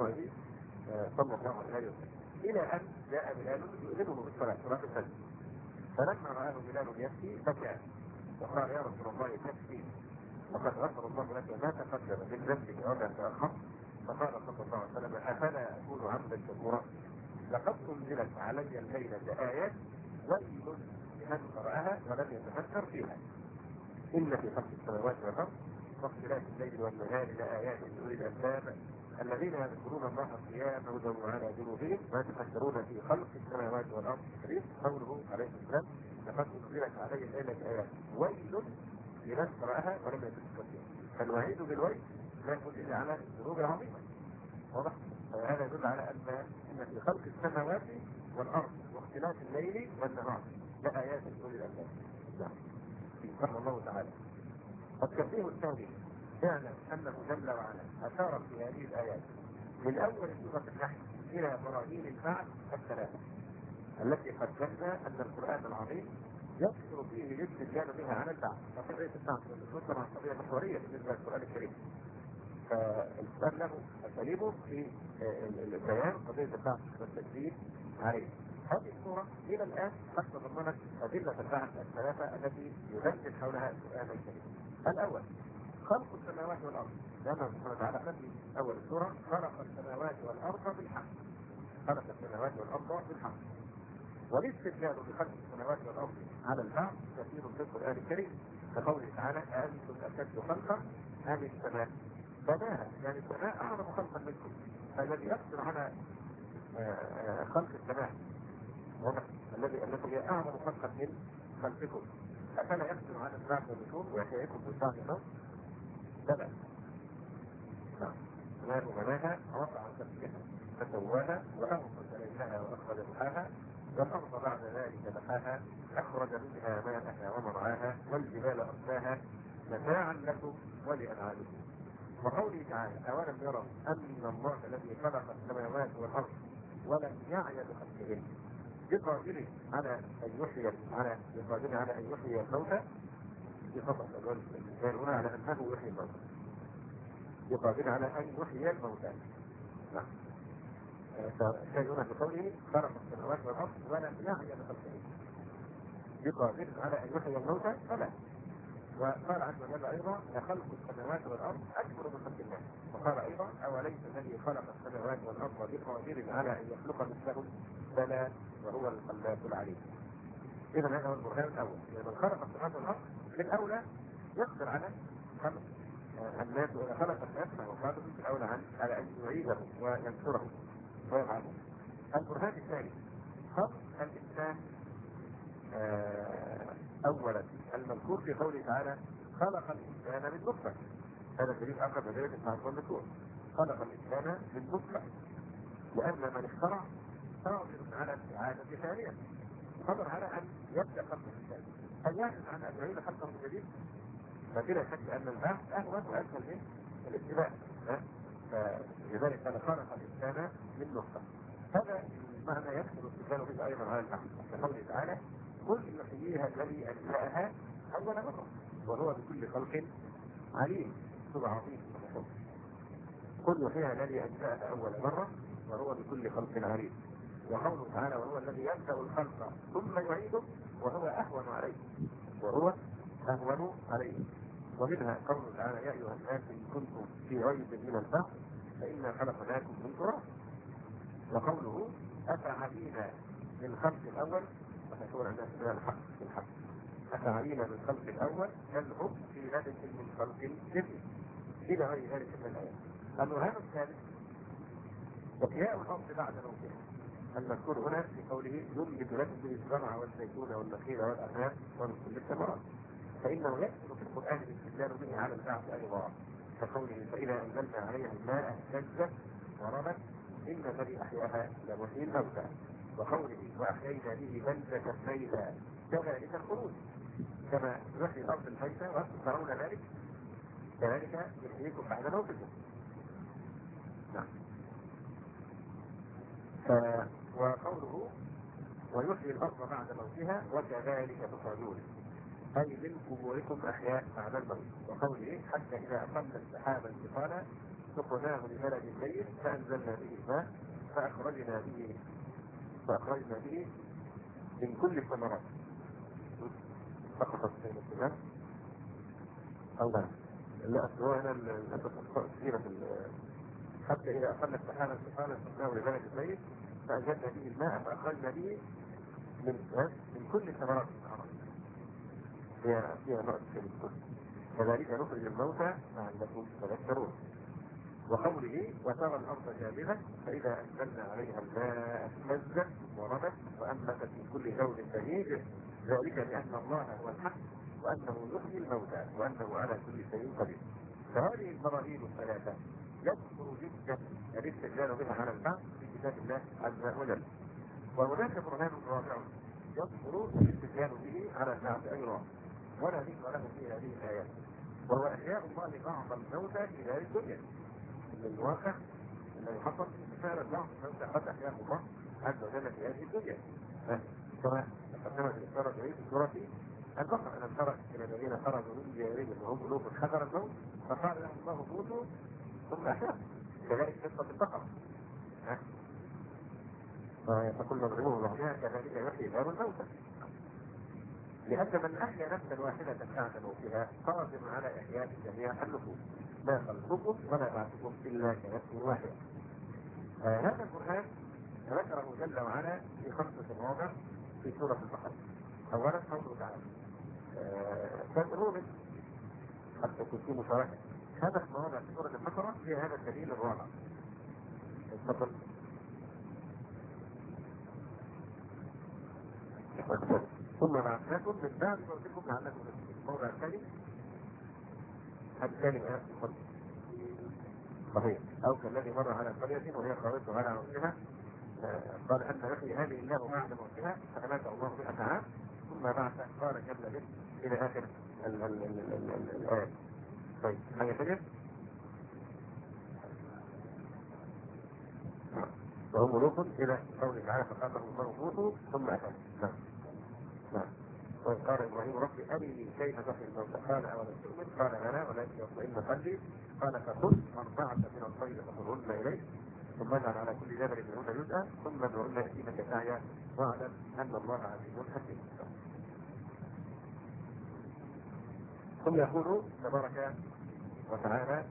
صلى الله عليه وسلم إلى أن جاء بلال يؤذنه بالصلاة صلاة الفجر. فلما رآه بلال يبكي بكى وقال: يا رسول الله تبكي وقد غفر الله لك ما تقدم من ذنبك وما تأخر. فقال صلى الله عليه وسلم: أفلا أكون عبدا شكورا؟ لقد أنزلت علي الليلة آيات ويل لمن قرأها ولم يتفكر فيها. إن في خلق السماوات والأرض واختلاف الليل والنهار لآيات لأولي الألباب الذين يذكرون الله قياما وعلى جنوبهم ويتفكرون في خلق السماوات والأرض. قوله عليه السلام: لقد أنزلت علي الليلة آيات ويل لمن قرأها ولم يتفكر فيها. فالوعيد بالويل لا يكون إلا على الذنوب العظيمة. واضح؟ هذا يدل على أن إن في خلق السماوات والأرض واختلاف الليل والنهار لآيات لأولي الألباب. نعم. سبحان الله تعالى. التنبيه الثاني اعلم أنه جل وعلا أشار في هذه الآيات من أول سورة النحل إلى براهين البعث الثلاثة التي قدمنا أن القرآن العظيم يذكر فيه الاستدلال بها على البعث. فقضية البعث والنشور طبعا قضية محورية بالنسبة للقرآن الكريم. فالإسلام له أساليبه في البيان قضية البعث والتكذيب عليه. هذه السورة إلى الآن قد تضمنت أدلة البعث الثلاثة التي يدلل حولها القرآن الكريم. الأول خلق السماوات والأرض، لأن سبحانه وتعالى في أول السورة خلق السماوات والأرض بالحق. خلق السماوات والأرض بالحق. والاستدلال بخلق السماوات والأرض على البعث كثير في القرآن الكريم، كقوله تعالى أأنتم أشد خلقا أم السماء بناها، يعني السماء أعظم خلقا منكم. فالذي يقدر على خلق السماء الذي الذي هي أعظم خلقا من خلقكم، أفلا يقدر على البعث والنشور ويحييكم بالبعث والنشور؟ بلى. نعم. السماء بناها ورفع سقفها فسواها وأغطش ليلها وأخرج ضحاها والأرض بعد ذلك دحاها أخرج منها ماءها ومرعاها والجبال أرساها متاعا لكم ولأنعامكم. وقوله تعالى أولم يروا أن الله الذي خلق السماوات والأرض ولم يعي بخلقهن بقادر على أن يحيي على بقادر على أن يحيي الموتى بخطأ الإنسان هنا على أنه يحيي الموتى بقادر على أن يحيي الموتى. نعم. فالشيء هنا بقوله خلق السماوات والأرض ولم يعي بخلقهن بقادر على أن يحيي الموتى فلا. وقال عز وجل أيضا لخلق السماوات والأرض أكبر من خلق الله. وقال أيضا أوليس الذي خلق السماوات والأرض بقادر على أن يخلق مثلهم بلى وهو الخلاق العليم. إذا هذا هو البرهان الأول، من خلق السماوات والأرض بالأولى يقدر على خلق الناس، وإذا خلق الناس فهو قادر بالأولى على أن يعيدهم وينصرهم ويفعلهم. البرهان الثاني خلق الإنسان أولا المذكور في قوله تعالى خلق الإنسان من نطفة. هذا دليل آخر من دليل التعرف والنشور. خلق الإنسان من نطفة، لأن من اخترع قادر على الإعادة ثانية، قادر على أن يبدأ خلق الإنسان. هل يعجز عن أن يعيد خلقه من جديد؟ فبلا شك أن البعث أهون وأسهل من الاتباع. فلذلك قال خلق الإنسان من نطفة. هذا المعنى يدخل استدلال به أيضا على البعث كقوله تعالى قل يحييها الذي أنشأها أول مرة وهو بكل خلق عليم. سورة عظيمة. قل يحييها الذي أنشأها أول مرة وهو بكل خلق عليم. وقوله تعالى وهو الذي يبدأ الخلق ثم يعيده وهو أهون عليه وهو أهون عليه. ومنها قوله تعالى يا أيها الناس إن كنتم في ريب من البعث فإنا خلقناكم من تراب. وقوله أفعلينا بالخلق الأول فتكون عندنا سبيل الحق في الحق. أفعلينا بالخلق الأول يلهم في لبس من خلق جديد إلى غير ذلك من الآيات. البرهان الثالث إحياء الأرض بعد موتها المذكور هنا في قوله ينبت لكم به الزرع والزيتون والنخيل والأعناب ومن كل الثمرات. فإنه يدخل في القرآن الاستدلال به على البعث أيضا كقوله فإذا أنزلنا عليها الماء اهتزت وربت إن الذي أحياها لمحيي الموتى. وقوله وأحيينا به بلدة ميتا كذلك الخروج كما يحيي الأرض الميتة وأنتم ترون ذلك كذلك يحييكم بعد موتكم. نعم. وقوله ويحيي الأرض بعد موتها وكذلك تخرجون أي من قبوركم أحياء بعد الموت. وقوله حتى إذا أقمنا السحاب انتقالا سقناه لبلد ميت فأنزلنا به الماء فأخرجنا به فأخرجنا به من كل الثمرات. فقط بين الثمار أو لا لا أسروا هنا السيرة حتى إذا أقمنا السحاب انتقالا سقناه لبلد ميت فأنزلنا به الماء فأخرجنا به من من كل الثمرات فيها فيها نوع من كذلك نخرج الموتى لعلكم تذكرون. وقوله وترى الأرض جامدة فإذا أنزلنا عليها الماء اهتزت وربت وأنبتت من كل زوج بهيج ذلك لأن الله هو الحق وأنه يحيي الموتى وأنه على كل شيء قدير. فهذه البراهين الثلاثة يكثر جدا الاستدلال بها على البعث في كتاب الله عز وجل. وهناك برهان رابع يصدر الاستدلال به على البعث أيضا ولا ذكر له في هذه الآيات، وهو إحياء الله بعض الموتى في دار الدنيا. من الواقع الذي حصل فعلا بعض الموتى قد أحياه الله عز وجل في هذه الدنيا، كما تقدمت الإشارة في سورة البقرة: ألم تر إلى الذين خرجوا من ديارهم وهم ألوف حذر الموت فقال لهم الله موتوا ثم أحياهم. كذلك قصة البقرة فكل مظلوم بعدها كذلك يحيي الله الموتى، لأن من أحيا نفسا واحدة بعد موتها قادر على إحياء جميع النفوس، لا خلقكم ولا بعثكم إلا كنفس واحدة. آه هذا القرآن ذكره جل وعلا في خمسة مواضع في سورة البقرة. أولا قوله تعالى فادعوا حتى يكون في مشاركة. هذا المواضع في سورة البقرة هي هذا الدليل الرابع. تفضل. ثم بعثناكم من بعد موتكم لعلكم تتقون. الموضع الثاني هذا الثاني الآن تفضل. صحيح. أو كالذي مر على قرية وهي خاوية على عروشها قال أن يحيي هذه الله بعد موتها فأماته الله مئة عام ثم بعث قال كم لبثت إلى آخر الآية. طيب حاجة ثانية؟ وهم ملوك إلى قوله تعالى فقال لهم الله موتوا ثم أتوا. نعم نعم. وقال إبراهيم ربي أرني كيف تحيي الموتى قال أولم تؤمن قال بلى ولكن يطمئن قلبي قال فخذ أربعة من الطير فخذهن إليك ثم اجعل على كل جبل منهن جزءا ثم ادعهن يأتينك سعيا واعلم أن الله عزيز حكيم. ثم يقول تبارك وتعالى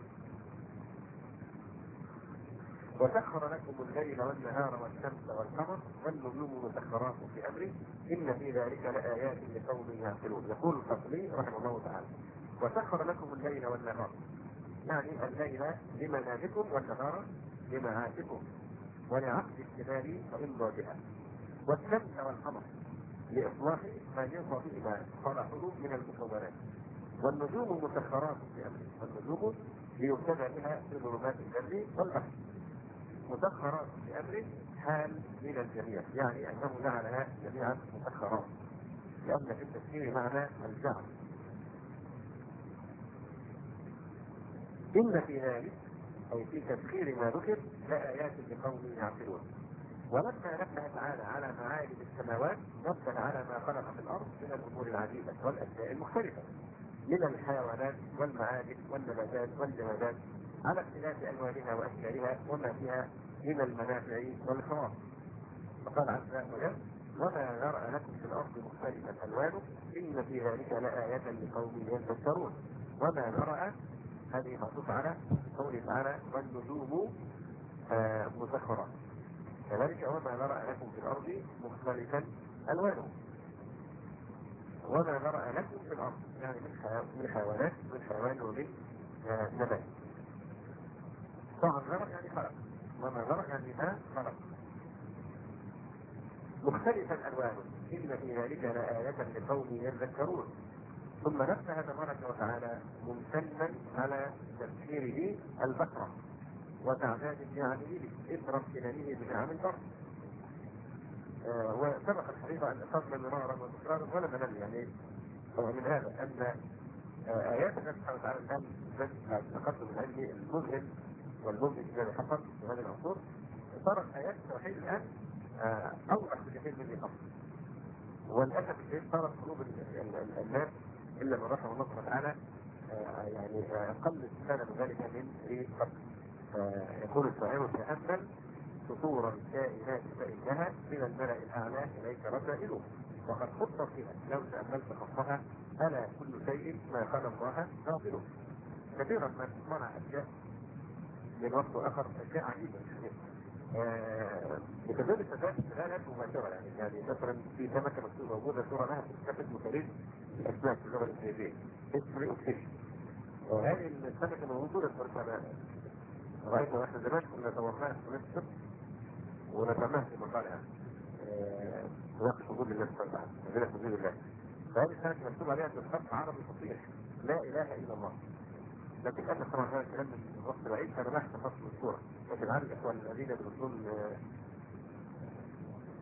وسخر لكم الليل والنهار والشمس والقمر والنجوم مسخرات في امره ان في ذلك لآيات لقوم يعقلون. يقول الخطيبي رحمه الله تعالى وسخر لكم الليل والنهار، يعني الليل لمنامكم والنهار لمعاشكم ولعقد الجبال وإنضاجها، والشمس والقمر لإصلاح ما ينفع فيهما صلاحه من المكونات، والنجوم مسخرات في امره، والنجوم ليهتدى بها في ظلمات البر والبحر مسخرات بأمره حال من الجميع، يعني أنه جعلها جميعا مسخرات، لأن في التفسير معنى الجعل. إن في ذلك أي في تسخير ما ذكر لآيات لقوم يعقلون. ولما نبه تعالى على معالم السماوات نبه على ما خلق في الأرض من الأمور العجيبة والأشياء المختلفة من الحيوانات والمعادن والنباتات والجمادات على اختلاف ألوانها وأشكالها وما فيها من المنافع والخواص. فقال عز وجل وما ذرأ لكم في الأرض مختلفا ألوانه إن في ذلك لآية لقوم يتذكرون. وما ذرأ هذه معطوفة على قوله تعالى والنجوم آه مسخرات، كذلك وما ذرأ لكم في الأرض مختلفا ألوانه. وما ذرأ لكم في الأرض يعني من حيوانات من حيوان ومن آه نبات. طبعا ذرأ يعني خلق، وما ذرأ يعني ما خلق مختلفا ألوانه إن في ذلك لآية لقوم يذكرون. ثم نبه تبارك وتعالى ممتنا على تفسيره البقرة وتعداد نعمه إثر امتنانه بنعم البر. آه وسبق الحقيقة أن أخذنا مرارا وتكرارا ولا ملل، يعني هو من هذا أن آه آيات الله سبحانه وتعالى الآن التقدم العلمي المذهل والمبهج الذي حصل في هذه العصور صارت آيات التوحيد الآن آه أوضح بكثير من قبل. وللأسف الشديد صارت قلوب الناس إلا من رحمه الله سبحانه وتعالى آه يعني أقل استفادة من ذلك من إيه قبل. آه يقول الشاعر تأمل سطور الكائنات فإنها من الملأ الأعلى إليك رسائله وقد خطت فيها لو تأملت خطها ألا كل شيء ما خلق الله باطله. كثيرا ما تصنع أشياء من وقت آخر أشياء عجيبة بتزال الشفاء استغالات مباشرة، يعني يعني مثلا في سمكة مكتوبة موجودة صورة لها في كتاب اسمه تاريخ الأسماك في اللغة الإنجليزية اسمه أوكسيش. وهذه السمكة موجودة في السماء رأيتنا واحنا زمان كنا صورناها في مصر ونسماها في مقالها ناقش وجود الله سبحانه وتعالى مدينة وجود الله. فهذه السمكة مكتوب عليها بالخط عربي فصيح لا إله إلا الله. لكن أنا طبعا هذا الكلام من وقت بعيد فأنا ما احتفظت بالصورة، لكن عارف الإخوان الذين يدرسون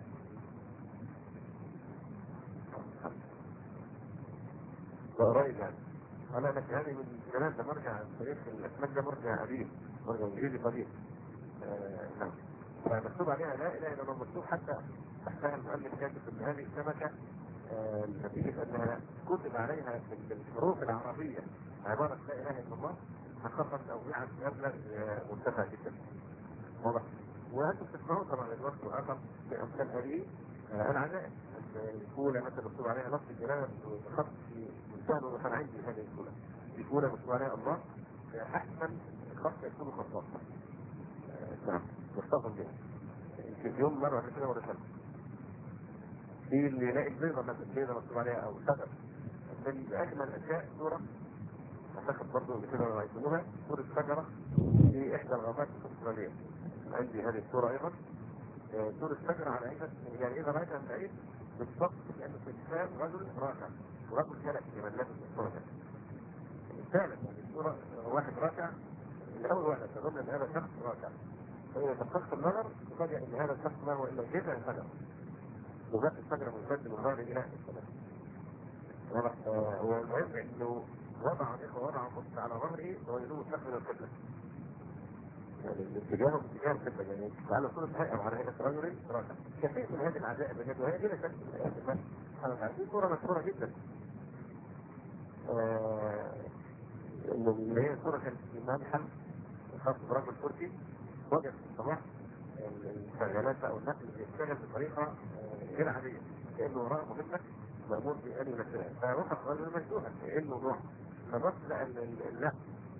قريب يعني. انا لك هذه من زمان، ده مرجع تاريخ الاسماك، ده مرجع قديم، مرجع انجليزي قديم. آه نعم. فمكتوب عليها لا اله الا الله، مكتوب حتى تحتها المؤلف كاتب ان هذه السمكه آه نتيجه انها كتب عليها بالحروف العربيه عباره لا اله الا الله، حققت توقيعا مبلغ آه مرتفع جدا. واضح؟ وانتم تسمعون طبعا الوقت واخر في امثال هذه آه العزائم الفولة مثلا مكتوب عليها نص الجلالة بخط في منتهى الوضوح. أنا عندي هذه الفولة، في فولة مكتوب عليها الله أحسن خط يكون خطاط. نعم مصطفى بها في يوم مرة كده ورسالة في اللي يلاقي البيضة مثلا البيضة مكتوب عليها أو شجر من أجمل أشياء صورة أعتقد برضه اللي كده رأيتموها، صورة شجرة في إحدى الغابات الأسترالية. عندي هذه الصورة أيضا، صورة شجرة على عينك، يعني إذا رأيتها من بعيد بالضبط لأنه في الإنسان رجل راكع ورجل جلس لمن لابس الصورة فعلا. يعني الصورة واحد راكع، الأول واحد تظن أن هذا شخص راكع، فإذا دققت النظر تفاجأ أن هذا الشخص ما هو إلا جذع الشجرة، وذات الشجرة ممتد من ظهر إلى السماء. واضح؟ والمهم أنه وضع الإخوة وضع مص على ظهره ويلوه مستقبل القبلة، يعني الاتجاه باتجاه القبلة، يعني على صورة هيئة وعلى هيئة رجل راكع. كثير من هذه العجائب بجد، وهي كده شكل من الآيات الله سبحانه وتعالى. دي صورة مشهورة جدا، اللي هي صورة كانت في منحل خاص برجل تركي وجد في الصباح الشغالات او الناس اللي بيشتغل بطريقه غير عاديه، كانه وراء مهمه مامور بان ينفذها، فوقف رجل مجدوها ايه الموضوع؟ فبص لقى لا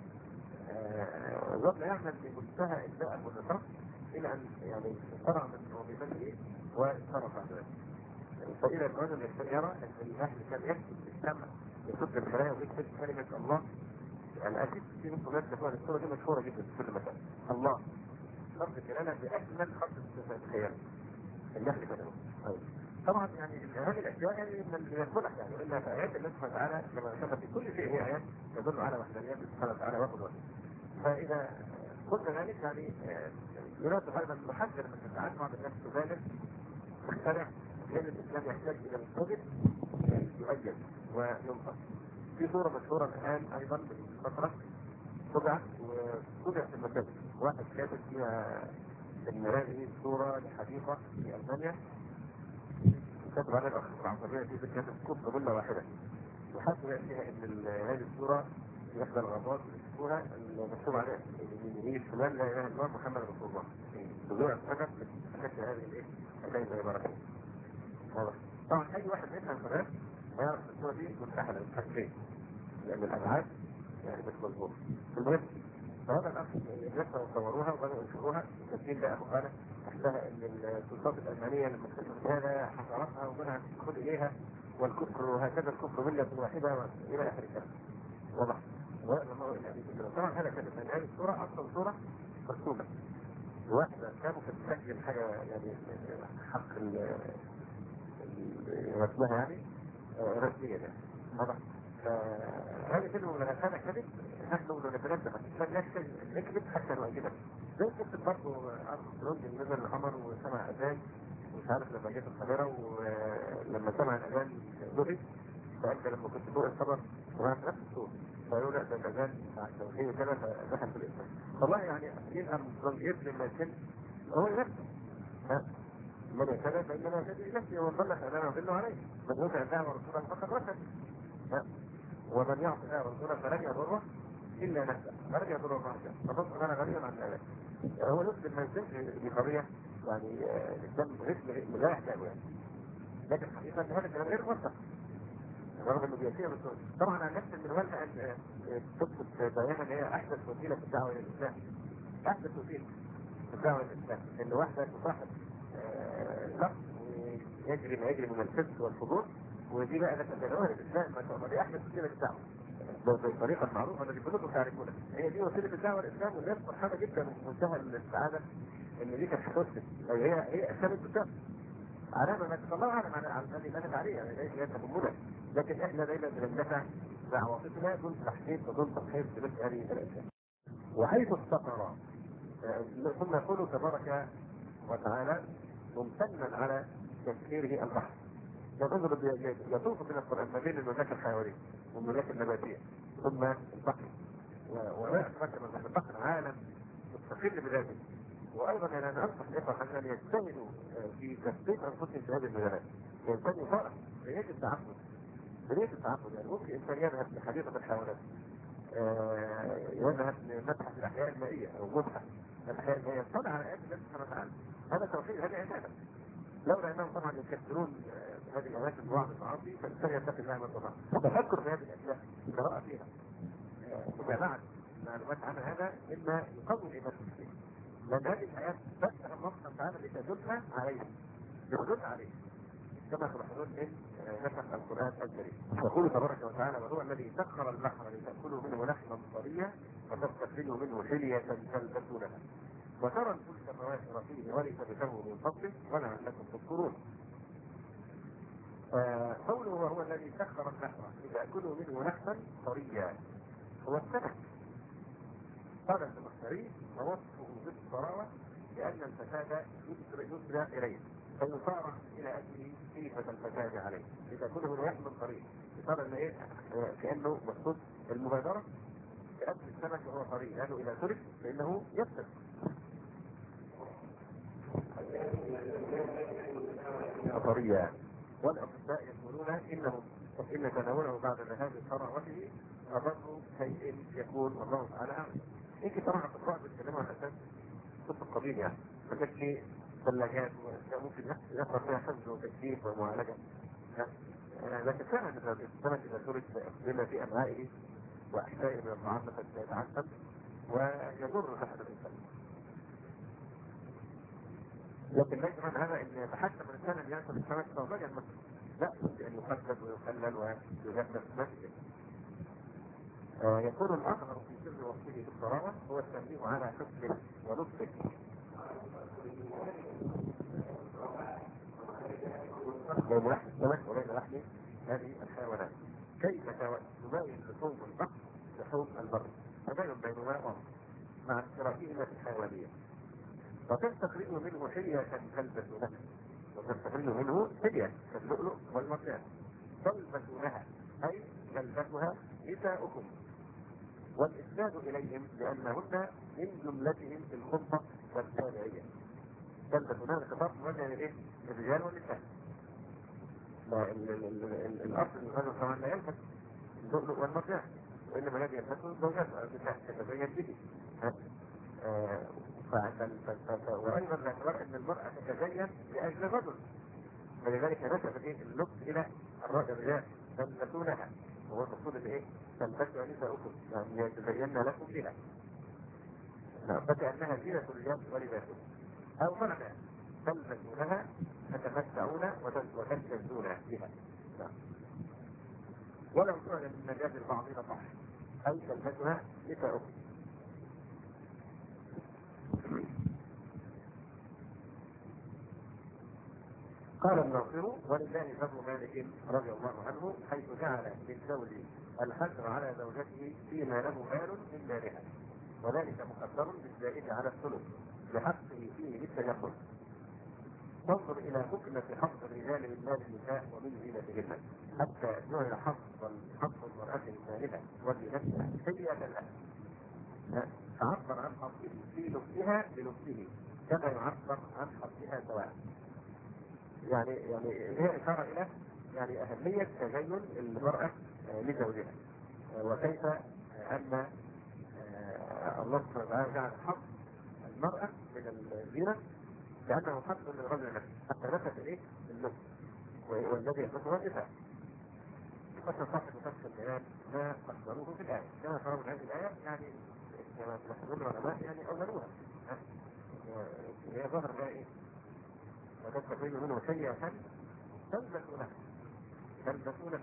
ظل يعمل بمنتهى الباء والنطاق الى ان يعني طلع من وظيفته واتصرف عن ذلك. فإذا الرجل يرى ان الاهل كان يكتب بالسمع يصد الخلايا ويكتب كلمه الله. يعني اكيد في نقطه ناس تكون الصوره دي مشهوره جدا في كل مكان. الله خط الجلاله باجمل خط الخيال النحل كده. طبعا يعني هذه الاشياء يعني من الصلح، يعني الا في ايات الله سبحانه وتعالى كما ثبت في كل شيء هي ايات تدل على وحدانيته سبحانه وتعالى وقدرته. فاذا قلنا ذلك يعني يراد هذا المحذر من التعامل مع الناس تبالغ تخترع، لان الاسلام يحتاج الى مستوجب يؤجل وينقص. في صورة مشهورة الآن أيضا بالفترة طبعت وطبعت في المكتبة، واحد كاتب فيها إن هذه صورة لحديقة في ألمانيا، كاتب على الأخ العنصرية في كاتب كتب قبلة واحدة، وحسب فيها إن هذه الصورة في إحدى الغابات يكتبوها المكتوب عليها من يمين الشمال لا إله إلا الله محمد رسول الله. طلوع السبب بتحكي هذه الإيه؟ هذه العبارات. طبعا أي واحد يفهم كلام هيعرف الصورة دي منتحلة بالحاجتين، لأن الأبعاد يعني مش مظبوطة. المهم فهذا الأخ الناس صوروها وبدأوا ينشروها، التسجيل بقى مقالة تحتها إن السلطات الألمانية لما اكتشفت هذا حصرتها ومنها تدخل إليها والكفر وهكذا الكفر ملة واحدة إلى آخر الكلام. واضح؟ طبعا هذا كانت من هذه الصورة أصلا صورة مرسومة. واحدة كانوا تسجل حاجة يعني حق رسمها يعني رسميا يعني. واضح؟ هذا كله من هذا كذب، نحن نتنبه نكتب نكتب حتى نؤجلها. زي كتب برضه أرسطو نزل القمر وسمع أذان مش عارف لما جيت القاهرة ولما سمع الأذان ذهب، فأنت لما كنت فوق الخبر وعن نفس الصوت فقالوا لا ده الأذان توحيد كذا فدخل في الإسلام. والله يعني يظهر يظلم ما يتم هو نفسه. ها من يتبع فإنما يتبع نفسه ومن ضل فإنما يضل عليه، من يطع الله ورسوله فقد رشد. ومن يعصي الله ورسوله فلن يضره الا نفسه، فلن يضر الله نفسه، فبصر انا غني عن ذلك. هو يسلم ما يسلمش بقضيه يعني الاسلام غير لا يحتاجه يعني، لكن حقيقه هذا الكلام غير موثق رغم انه بياتيه بالصوت. طبعا عن نفس المنوال ان تثبت بيانا ان هي احدث وسيله في الدعوه الى الاسلام، احدث وسيله في الدعوه الى الاسلام، ان واحده تصاحب شخص ويجري ما يجري من الفسق والفجور، ودي بقى لك تدعوها للإسلام ما شاء الله، دي أحدث وسيلة الدعوة بالطريقة المعروفة التي كلكم تعرفونها. هي دي وسيلة الدعوة الإسلام، والناس فرحانة جدا ومنتهى السعادة إن دي كانت حدثت، هي هي أسلمت بالشخص. علامة ما شاء الله أعلم عن الذي ماتت عليه يعني ليس هي تهمنا، لكن إحنا دايما بندفع دعواتنا دون تحقيق ودون تضحية بمثل هذه الأشياء. وحيث استقر ثم يقول تبارك وتعالى ممتنا على تسخيره البحر. يطوف من القرآن ما بين المملكة الحيوانية والملاك النباتيه ثم البحر. وما اتذكر ان البحر عالم مستقل بذاته. وايضا يعني انا انصح الاخوه ان يجتهدوا في تثبيت انفسهم في هذه المجالات. الانسان يفرح بنيه التعبد، بنيه التعبد. يعني ممكن انسان يذهب لحديقه الحيوانات، آه يذهب لمتحف الاحياء المائيه او متحف الاحياء المائيه، يطلع على ايات الله سبحانه وتعالى. هذا توحيد، هذه عباده. لولا انهم طبعا يكثرون هذه الاماكن ببعض المعاصي فالانسان يتقي الله ما استطاع. التفكر في هذه الاشياء، القراءه فيها، متابعه معلومات عن هذا مما يقوي الايمان المسلم. لان هذه الايات فتح الله سبحانه وتعالى لتدل عليه، يدل عليه كما تلاحظون من نسخ القران الكريم. يقول تبارك وتعالى: وهو الذي سخر البحر لتاكلوا منه لحما طريا وتستخرجوا منه حليه تلبسونها وترى الفلك مواخر فيه ولتبتغوا من فضله ولعلكم تشكرون. آه قوله وهو الذي سخر البحر لتاكلوا منه لحما طريا هو السمك. قال الزمخشري: ووصفه بالصراوه لان الفساد يسرع اليه فيصار الى اجل كيفه الفساد عليه لتاكله من لحم طري. يصار ان ايه كانه مقصود المبادره باكل السمك وهو طري، لانه اذا ترك فانه يفسد. طريا. والاطباء يقولون انه ان تناوله بعد ذهاب ثروته اضر شيء يكون والله تعالى اعلم. يمكن طبعا الاطباء بيتكلموا عن اساس طب القديم، يعني ما كانش في ثلاجات ممكن يحصل فيها حفظ وتكييف ومعالجه. لكن فعلا السمك اذا ترك بما في امعائه واحشائه من الطعام قد يتعفن ويضر صحه الانسان. لكن ليس من هذا ان يتحكم الانسان ان ياكل السمك طازجا مثلا، لا، يمكن ان يقدد ويخلل ويغسل مسجد. آه يكون الاظهر في سر وصفه بالصراوه هو التنبيه على حسنه ولطفه. بين لحم السمك وبين لحم هذه الحيوانات. كيف تباين لحوم البحر لحوم البر؟ تباين بينهما واضح مع اشتراكهما في الحيوانيه. وتستخرج منه حلية تلبسونها، وتستخرج منه حلية كاللؤلؤ والمرجان تلبسونها أي تلبسها نساؤكم. والإسناد إليهم لأنهن من جملتهم في الخطة والتابعية. تلبسونها الخطاب موجه لإيه؟ للرجال والنساء. الأصل أنه طبعا لا يلبس اللؤلؤ والمرجان، وإنما الذي يلبسه الزوجات والنساء تتزين به. وايضا باعتبار ان المراه تتزين لاجل الرجل، فلذلك نسبت اللبس الى الرجال تلبسونها، وهو المقصود بايه؟ تلبسوا نساؤكم، يعني يتزين لكم بها، فكانها زينه الرجال ولباسهم. او معنى تلبسونها تتمتعون وتلتزون بها. ولو سئل من مجاز البعضين صح اي تلبسها نساؤكم. قال الناصر: ولله فضل مالك رضي الله عنه حيث جعل للزوج الحجر على زوجته فيما له مال من مالها، وذلك مقدر بالزائد على الثلث لحقه فيه بالتجمل. تنظر الى حكمة حفظ الرجال من مال النساء ومن زينتهن حتى جعل حفظ حفظ المرأة من مالها وزينتها حلية لها، فعبر عن حظه في لبسها بلبسه كما يعبر عن حظها سواء. يعني يعني هي اشاره الى يعني اهميه تزين المراه لزوجها، وكيف ان الله سبحانه وتعالى جعل حظ المراه من الزينه لانه حظ للرجل نفسه حتى نفت اليه اللبس، والذي يلبسه النساء. فصل صاحب فتح البيان ما قدروه في الايه، كما فرض هذه الايه يعني كما تلاحظون العلماء يعني اولوها، هي ظهر بها ايه؟ وتستخرج منه حلية تلبسونها تلبسونها.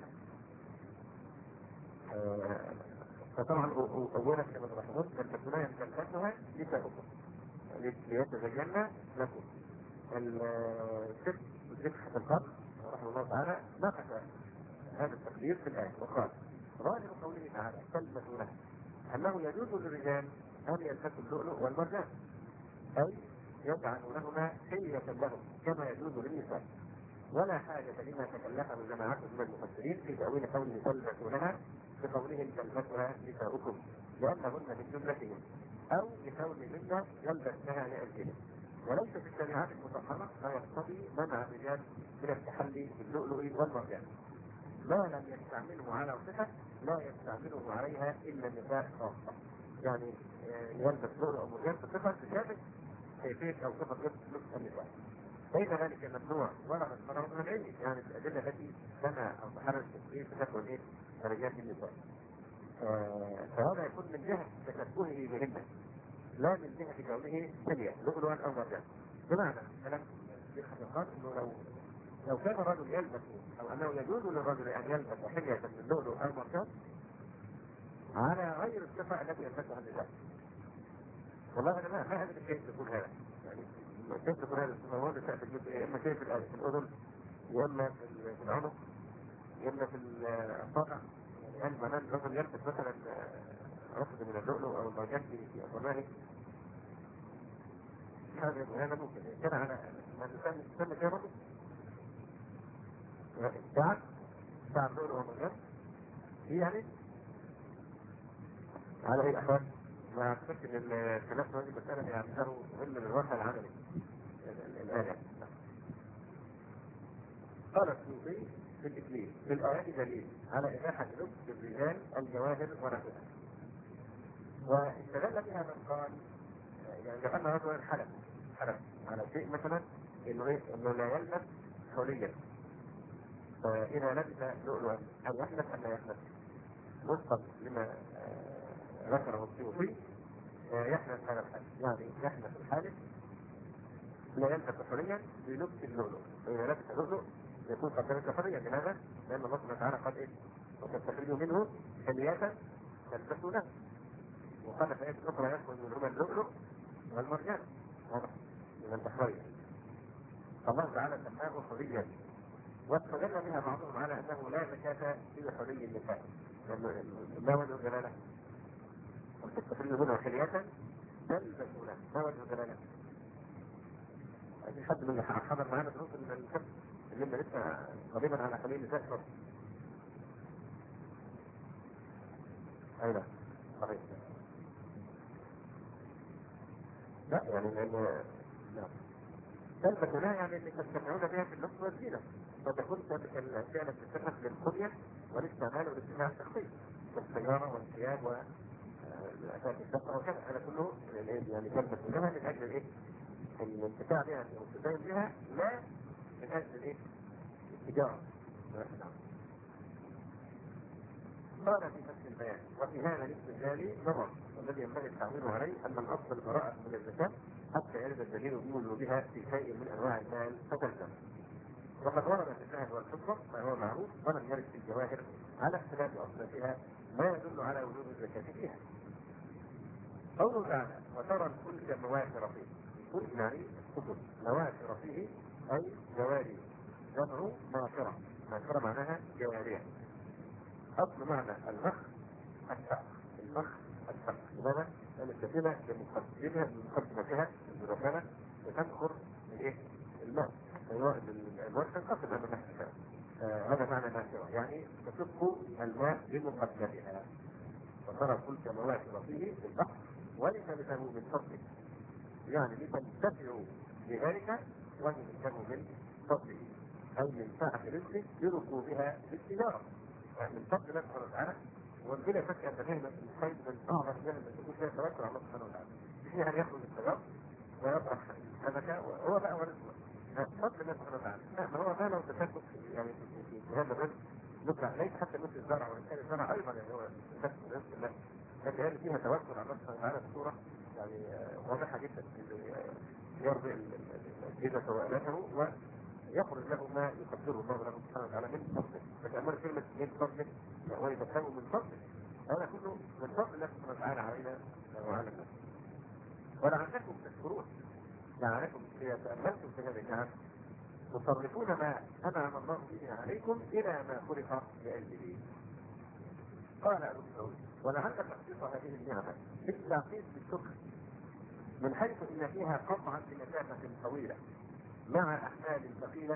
فطبعا اولا كما تلاحظون تلبسونها تلبسها نساؤكم ليتزين لكم. الشيخ الشيخ القاضي رحمه الله تعالى ناقش هذا التقدير في الآية وقال: ظاهر قوله تعالى تلبسونها أنه يجوز للرجال أن يلبسوا اللؤلؤ والمرجان، أي يجعل لهما حلية لهم كما يجوز للنساء. ولا حاجة لما تكلفه جماعة من المفسرين في تأويل قوله تلبسونها بقولهم تلبسها نساؤكم لأنهن من جملتهم، أو لقولهن يلبسنها لأجلهم. وليس في الشريعات المطهرة ما يقتضي منع الرجال من التحلي باللؤلؤ والمرجان. ما لم يستعمله على صفة لا يستعمله عليها إلا النساء خاصة. يعني يلبس لؤلؤ أو مرجان بصفة تشابه كيفية أو صفة لبس النساء. ليس ذلك ممنوع ولا مسموع من العلم، يعني الأدلة التي سمع أو تحرر التشريع تكون إيه؟ درجات النساء. آه فهذا يكون من جهة تشبهه بهن، لا من جهة كونه سريع لؤلؤا أو مرجان. بمعنى كلام الشيخ حسن إنه لو لو كان الرجل يلبس أو أنه يجوز للرجل أن يلبس حلية من لؤلؤ أو مرجان على غير الصفة التي يلبسها النساء. والله أنا ما ما أدري كيف يكون هذا، يعني كيف تكون هذه الصفة؟ هو بتاعت الجزء يا إما كيف في الأذن، يا إما في العنق، يا إما في الصدع. يعني معناه الرجل يلبس مثلا رصد من اللؤلؤ أو المرجان في أذنه، هذا هذا ممكن كان على ما تسمى تسمى كده برضه ساعة ساعة اللؤلؤ والمرجان هي يعني على أي أحوال. ما أعتقد إن الخلاف هذه المسألة يعني له مهم للواقع العملي الآن. قال السيوطي في الإكليل في الآيات دليل على إباحة لبس الرجال الجواهر ونحوها، واستدل بها من قال يعني لو أن رجلا حلف حلف على شيء مثلا إنه إيه إنه لا يلبس حليا، فإذا لبس لؤلؤا أو يحلف أن لا يحلف وفقا لما ذكره السيوطي يحلف هذا الحلف، يعني يحلف الحالف لا يلبس حليا بلبس اللؤلؤ، فإذا لبس اللؤلؤ يكون قد لبس حليا. لماذا؟ لأن الله سبحانه وتعالى قد إيه؟ وتستخرجوا منه حليات تلبسونها، وقال في آية أخرى يدخل منهما اللؤلؤ والمرجان واضح من البحرين. فالله تعالى سماه حليا، واستدل بها بعضهم على أنه لا زكاة في حلي النساء، لأنه ما وجه الدلالة؟ وتستخرجوا منه حليات تلبسونها، ما وجه الدلالة؟ في حد من حضر معانا دروس من الكتب اللي لنا لسه قريبا على حليل النساء فرق. أي لا صحيح. لا يعني لأن لا تلبسونها يعني اللي تستمعون بها في اللبس والزينة، فتكون الفعل تستخدم للخلية والاستعمال والاستماع الشخصي والسيارة والثياب والأثاث الشقة وكذا، هذا كله يعني تلبسونها من أجل الإيه؟ الانتفاع بها والتزين بها، لا من أجل الإيه؟ التجارة. قال في فتح البيان وفي هذا الاستدلال نظر، والذي ينبغي التعويل عليه أن الأصل البراءة من الزكاة حتى يرد الدليل بيقول بها في شيء من أنواع المال فتلزم. وقد ورد في الذهب والفضة ما هو معروف، ولم يرد في الجواهر على اختلاف أصنافها ما يدل على وجوب الزكاة فيها. قوله تعالى وترى الفلك مواخر فيه، الفلك يعني السفن مواخر فيه أي جواري، جمع ماخرة، ماخرة معناها جوارية. أصل معنى المخ السقف، المخ السقف، لماذا؟ لأن السفينة بمقدمها بمقدمتها المدخنة بتنخر الإيه؟ الماء، الماء تنقسم هذا نفسها. هذا معنى ماخرة، يعني تشق الماء بمقدمتها. وترى الفلك مواخر فيه في البحر ولتبتغوا من فضله، يعني لتنتفعوا بذلك ولتبتغوا من فضله، أي من ساعة رزقه بركوبها بالتجارة من فضل الله سبحانه وتعالى. وبلا شك أن نعمة الخير من أعظم نعمة تكون فيها توكل على الله سبحانه وتعالى، فيها أن يخرج الشجر ويطرح السمكة وهو بقى ورزقه فضل الله سبحانه وتعالى. ما هو ما لو تشكك يعني في هذا الرزق نطلع ليس حتى مثل الزرع، وإن كان الزرع أيضا يعني هو تشكك رزق الله، لكن هذه فيها توكل على الله سبحانه وتعالى بصورة يعني واضحة جدا، يرضي الجزء وآلاته ويخرج له ما يقدره الله له سبحانه وتعالى من فضله. فتأمل كلمة من فضله ويتكلم من فضله، هذا كله من فضل الله سبحانه وتعالى علينا وعلى الناس. ولعلكم تشكرون، لعلكم إذا تأملتم في هذه النعم تصرفون ما أنعم الله به عليكم إلى ما خلق لأجله. قال أبو داود ولعل تخصيص هذه النعمة بالتعقيد بالشكر من حيث إن فيها قطعا لمسافة طويلة مع أحمال ثقيلة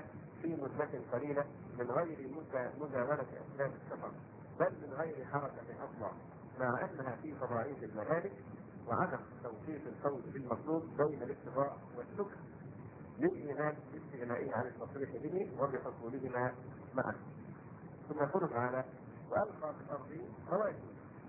في مدة قليلة من غير مزاولة أسباب السفر، بل من غير حركة أصلا، مع أنها في فضائل المهالك وعدم توفيق الفوز بالمطلوب بين الاتباع والسكر للإيمان باستغنائه عن التصريح به وبحصولهما معا. ثم يقول تعالى: وألقى في الأرض رواسي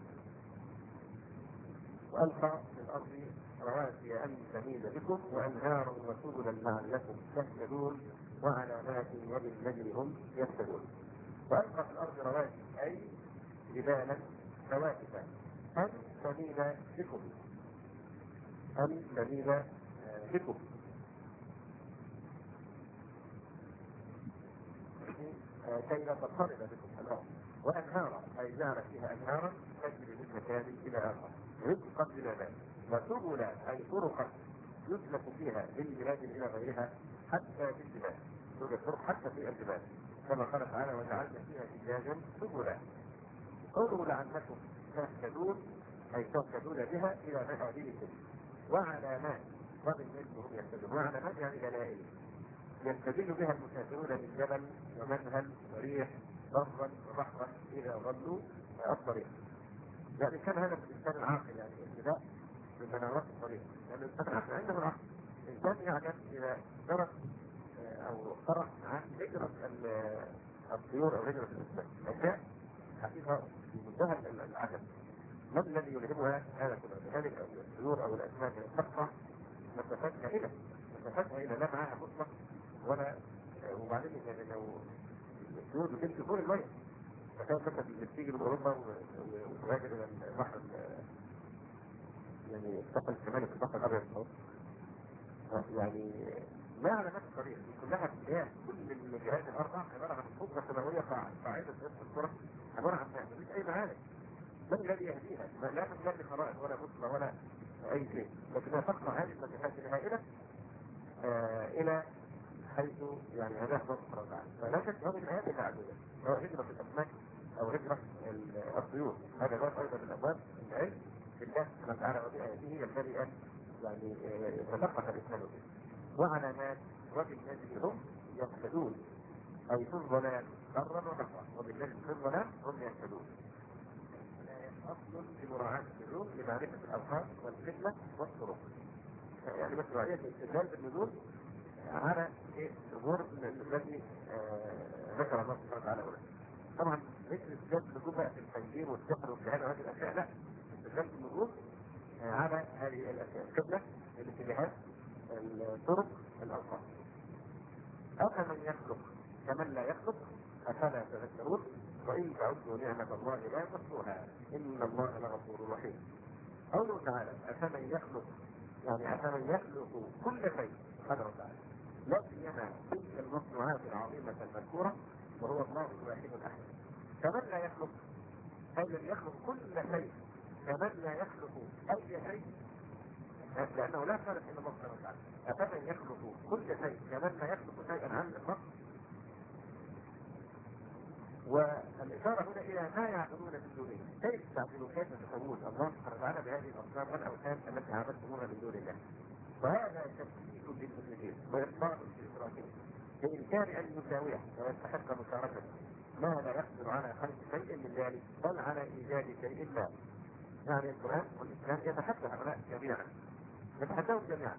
وألقى في الأرض رواسي أن تميد بكم وأنهارا وسبلا لعلكم تهتدون وعلامات وبالنجم هم يهتدون. وألقى في الأرض رواسي أي جبالا ثوابتا أن تميد بكم أن تميد بكم كي لا تضطرب بكم الأرض، وأنهارا أي جعل فيها أنهارا تجري من مكان إلى آخر رزقا للعباد، وسبلا أي طرقا يسلك فيها من بلاد إلى غيرها حتى في الجبال، توجد طرق حتى في الجبال كما قال تعالى: وجعلنا فيها فجاجا سبلا. قوله لعلكم تهتدون أي تهتدون بها إلى مآلكم، وعلامات وبالنجم هم يهتدون. وعلامات يعني دلائل يستدل بها المسافرون من جبل ومنهل وريح برا وبحرا إذا ظلوا الطريق. يعني كان هذا الإنسان العاقل، يعني ابتداء بمنارات الطريق، لأن يعني الإنسان العاقل عنده العقل. الإنسان يعلم إذا درس أو قرأ عن هجرة الطيور أو هجرة الإنسان أشياء حقيقة في منتهى العجب، ما الذي يلهمها هذا كله؟ هذه الطيور أو الأسماك تقطع مسافات هائلة، مسافات هائلة لا معها مطلق ولا. وبعدين يعني لو الطيور بتمشي فوق المية، فكان مثلا بتيجي من أوروبا وتهاجر إلى البحر، يعني الساحل الشمالي في البحر الأبيض المتوسط، يعني ما علامات الطريق كلها اتجاه. كل الجهات الأربع عبارة عن خطوط سماوية قاعدة في نفس الصورة، عبارة عن ما فيش أي معارك. من الذي يهديها؟ لا تملك خرائط ولا بصمة ولا أي شيء، لكنها تقطع هذه المسافات الهائلة آه إلى حيث يعني هداه الله سبحانه وتعالى. فلا شك هذه الآيات العديدة، سواء هجرة الأسماك أو هجرة الطيور، هذا باب أيضا من أبواب العلم بالله سبحانه وتعالى وبآياته ينبغي أن يعني يتفقه الإسلام به. وعلامات وبالنجم هم يهتدون أي في الظلام برا وبحرا، وبالنجم في الظلام هم يهتدون. أصل لمراعاة النجوم لمعرفة الأوقات والقبلة والطرق. يعني مثل رأية الاستدلال بالنجوم على الظهور الذي ذكر الله سبحانه وتعالى هنا. طبعا ليس الاستدلال بالنجوم بقى في التنجيم والسحر والكهانة وهذه الأشياء، لا، الاستدلال بالنجوم على هذه الأشياء: القبلة، الاتجاهات، الطرق، الأوقات. أفمن يخلق كمن لا يخلق أفلا تذكرون وإن تعدوا نعمة الله لا تحصوها إن الله لغفور رحيم. قوله تعالى: أفمن يخلق يعني أفمن يخلق كل شيء سبحانه وتعالى، لا سيما تلك المصنوعات العظيمة المذكورة وهو الله الواحد الأحد. كمن لا يخلق أي الذي يخلق كل شيء، كمن لا يخلق أي شيء، لأنه لا خالق إلا الله سبحانه وتعالى. أفمن يخلق كل شيء كمن لا يخلق شيئا عن النص. والإشارة هنا إلى ما يعبدون من دونه. كيف تعبدون؟ كيف تسوون الله سبحانه وتعالى بهذه الأصنام والأوثان التي عبدتموها من دون الله؟ وهذا تشكيك للمشركين وإقرار لإشراكهم بإمكان أن يساويه ويستحق مشاركته ما لا يقدر على خلق شيء من ذلك بل على إيجاد شيء ما. يعني القرآن والإسلام يتحدى هؤلاء جميعا، يتحدون جميعا.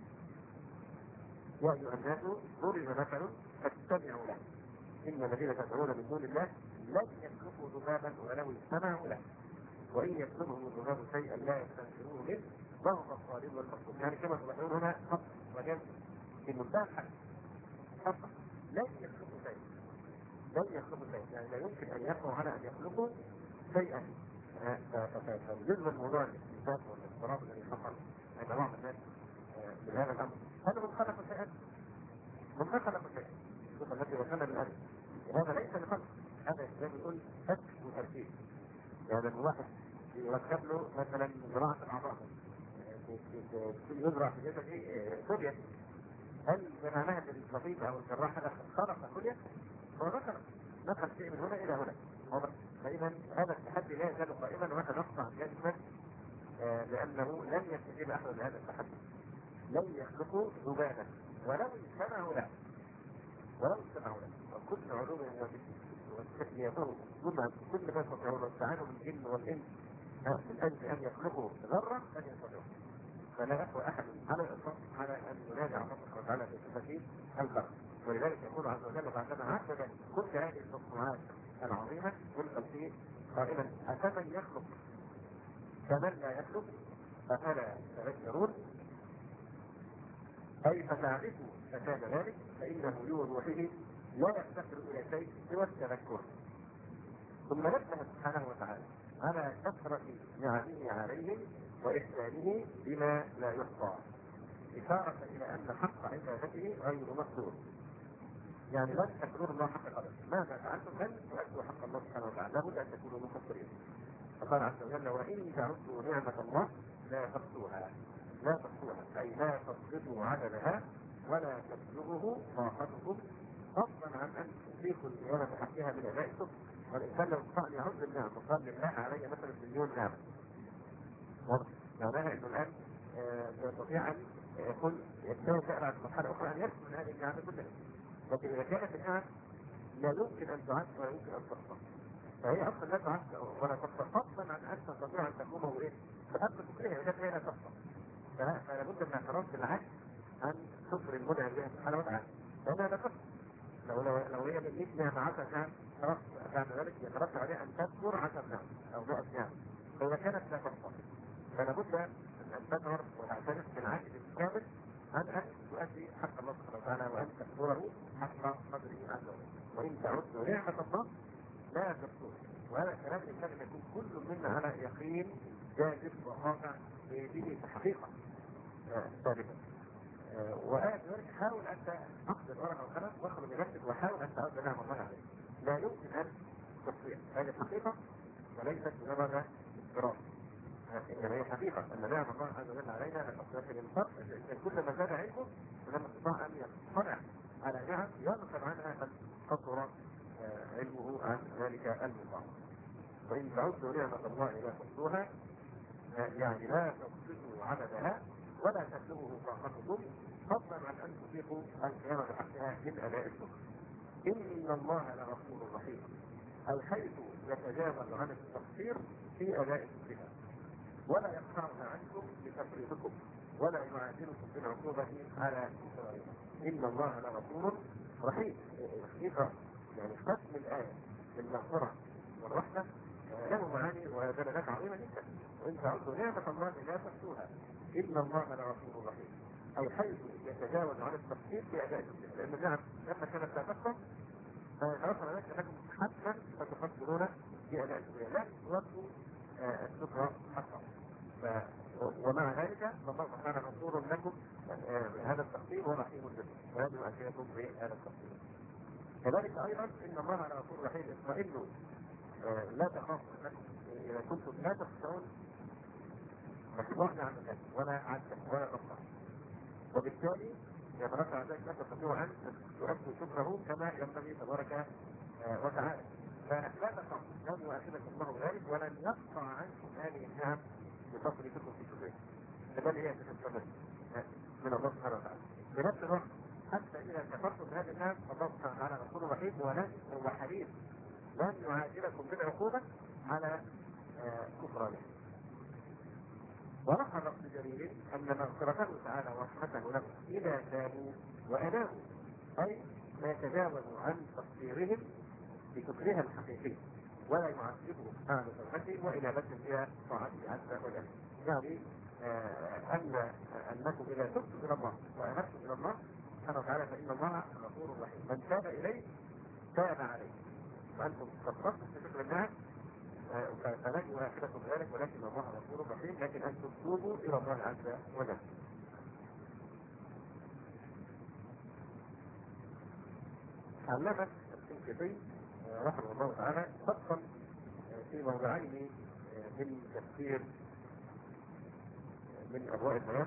يا أيها الناس ضرب مثل فاستمعوا له إن الذين تدعون من دون الله لن يخلقوا ذبابا ولو اجتمعوا له وإن يطلبهم الذباب شيئا لا يستنكروه منه وهو الطالب والمطلوب. يعني كما تلاحظون هنا خط وجد في منتهى الحد خط لن يخلقوا شيئا، لن يخلقوا شيئا، يعني لا يمكن أن يقعوا على أن يخلقوا شيئا. فجزء من موضوع الاستنتاج والاضطراب الذي حصل عند بعض الناس بهذا الأمر، هذا من خلق شيئا، من خلق شيئا الصفة التي وصلنا بالأمر، هذا ليس لخلق، هذا زي ما نقول فك وتركيب. يعني الواحد يركب له مثلا زراعة الأعضاء، يزرع في جسده كلية، هل معناها ان الطبيب او الجراح خلق كلية؟ هو نقل نقل شيء من هنا الى هنا. فاذا هذا التحدي لا يزال قائما ويتنقع جسما آه لانه لن يستجيب احد لهذا التحدي. لن يخلقوا ذبابا ولو اجتمعوا له ولو استمعوا له وكل علوم والتكليفهم كل كل ما يستطيعون واستعانوا بالجن والانس من اجل ان يخلقوا ذره لن يستطيعوا. فلا يقوى احد على الاطلاق على ان ينادي على الله سبحانه وتعالى في صفته البر. ولذلك يقول عز وجل بعدما عدد كل هذه المصنوعات العظيمه يلقى فيه قائلا افمن يخلق كمن لا يخلق افلا تذكرون. اي فتعرفوا فكان ذلك فانه بوضوحه لا يفتقر الى شيء سوى التذكر. ثم نبه سبحانه وتعالى على كثرة نعمه عليهم وإحسانه بما لا يحصى، إشارة إلى أن حق عبادته غير مقدور. يعني لن تكونوا الله حق قدره، ماذا فعلتم لن تؤدوا حق الله سبحانه وتعالى، لابد أن تكونوا مقصرين. فقال عز وجل وإن تعدوا نعمة الله لا تحصوها، لا تحصوها أي لا تصدقوا عددها ولا تبلغه طاقتكم، فضلا عن أن تطيقوا الزيادة بحقها من أداء الشكر. والإنسان لو استطاع أن يعد النعم وقال لله علي مثلا مليون نعمة، معناها أنه الآن يستطيع أن يكون يجتهد بقى بعد مرحلة أخرى أن يكون من هذه النعمة كلها. لكن إذا كانت النعم لا يمكن أن تعد ولا يمكن أن تحصى، فهي أصلا لا تعد ولا تحصى، فضلا عن أن تستطيع أن تقوم بإيه؟ بحق فكرها إذا هي لا تحصى. فلا بد من اعتراف بالعكس عن كفر المنعم بها سبحانه وتعالى، لأنها لا تحصى. لو لو لو هي من مئة نعمة عشر نعم بعد ذلك يترتب عليها أن تذكر عشر نعم أو مئة نعم، فإذا كانت لا تحصى فلا بد أن تشعر وتعترف بالعجز الكامل عن أن تؤدي حق الله سبحانه وتعالى وأن تذكره حق قدره عز وجل. وإن تعدوا نعمة الله لا تحصوها. وهذا الكلام ينبغي أن يكون كل منا على يقين جاذب وقاطع به حقيقة ثابتة. وآية ذلك حاول أن تأخذ الورقة والقلم واخرج بنفسك وحاول أن تعود نعم الله عليك. لا يمكن أن تصير هذه حقيقة وليست مجرد افتراض. إنما هي حقيقة أن نعم الله عز وجل علينا لا تصير في الإنصاف، لأن كل ما زاد علمه ولما استطاع أن يطلع على نعم ينقل عنها أن قصر علمه عن ذلك المقام. وإن تعدوا نعمة الله لا تحصوها، يعني لا تحصوا عددها ولا تبلغه طاقتكم، فضلا عن ان تطيقوا القيام بحقها من اداء الشكر. ان الله لغفور رحيم، اي حيث يتجاوز عن التقصير في اداء شكرها ولا يقطعها عنكم بتفريطكم ولا يعادلكم بالعقوبه على اسرائيل. ان الله لغفور رحيم. الحقيقه يعني ختم الايه بالمغفره والرحمه له معاني ودلالات عظيمه جدا. وان تعدوا نعمه الله لا تحصوها إن الله لغفور رحيم، أي حيث يتجاوز عن التفصيل في أداء الشكر. لأن النعم لما كانت لا تحصى فأصلا ذلك أنكم حتما ستفصلون في أداء الشكر، لا تردوا الشكر حقا. ومع ذلك فالله سبحانه غفور لكم هذا التفصيل ورحيم بكم ويجب أن بهذا التفصيل. كذلك أيضا إن الله لغفور رحيم، اطمئنوا لا تخافوا أنكم إذا كنتم لا تخشون مخلوقنا عن ذلك ولا عدل ولا قصة، وبالتالي يترتب على ذلك لا تستطيع أن تؤدوا شكره كما ينبغي تبارك وتعالى. فلا تخاف لن يؤاخذكم الله ذلك ولن يقطع عنكم هذه النعم بتصرفكم في شكره، بل هي ستستمر من الله سبحانه وتعالى. بنفس الوقت حتى إذا كفرتم بهذه النعم فالله سبحانه وتعالى غفور رحيم هو حليم، لن يعاجلكم بالعقوبة على كفرانه. ورحم ابن جرير أن مغفرته تعالى ورحمته لهم إذا تابوا وأنابوا، أي ما يتجاوزوا عن تقصيرهم بكفرها الحقيقي ولا يعذبهم على توبتهم وإنابتهم إلى طاعته عز وجل. يعني آه أن أنكم إذا تبتم إلى الله وأنبتم إلى الله سبحانه وتعالى فإن الله غفور رحيم، من تاب إليه تاب عليه. وأنتم تفرطوا في شكر الله فلن يؤاخذكم ذلك، ولكن الله غفور رحيم، لكن أنتم توبوا إلى الله عز وجل. علمت الشنقيطي رحمه الله تعالى فصل في موضعين من تفسير من أضواء البيان.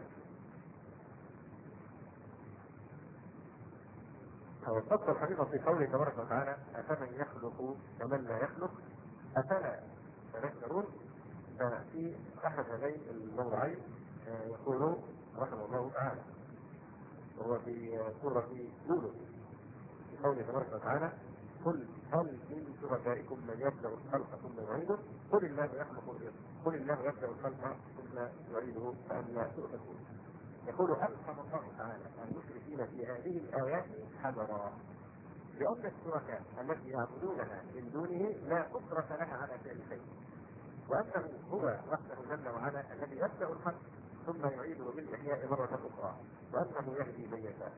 هو الفصل الحقيقة في قوله تبارك وتعالى أفمن يخلق كمن لا يخلق أفلا تذكرون. ففي أحد هذين الموضعين يقول رحمه الله تعالى وهو في سورة يونس قوله تبارك وتعالى قل هل من شركائكم من يبدأ الخلق ثم يعيده قل الله يخلق الرزق قل الله يبدأ الخلق ثم يعيده فأنى تؤفكون. يقول ألهم الله تعالى المشركين في هذه الآيات حذرا لأن الشركاء التي يعبدونها من دونه لا قدرة لها على فعل شيء، وأنه هو وحده جل وعلا الذي يبدأ الخلق ثم يعيده بالإحياء مرة أخرى، وأنه يهدي من يشاء.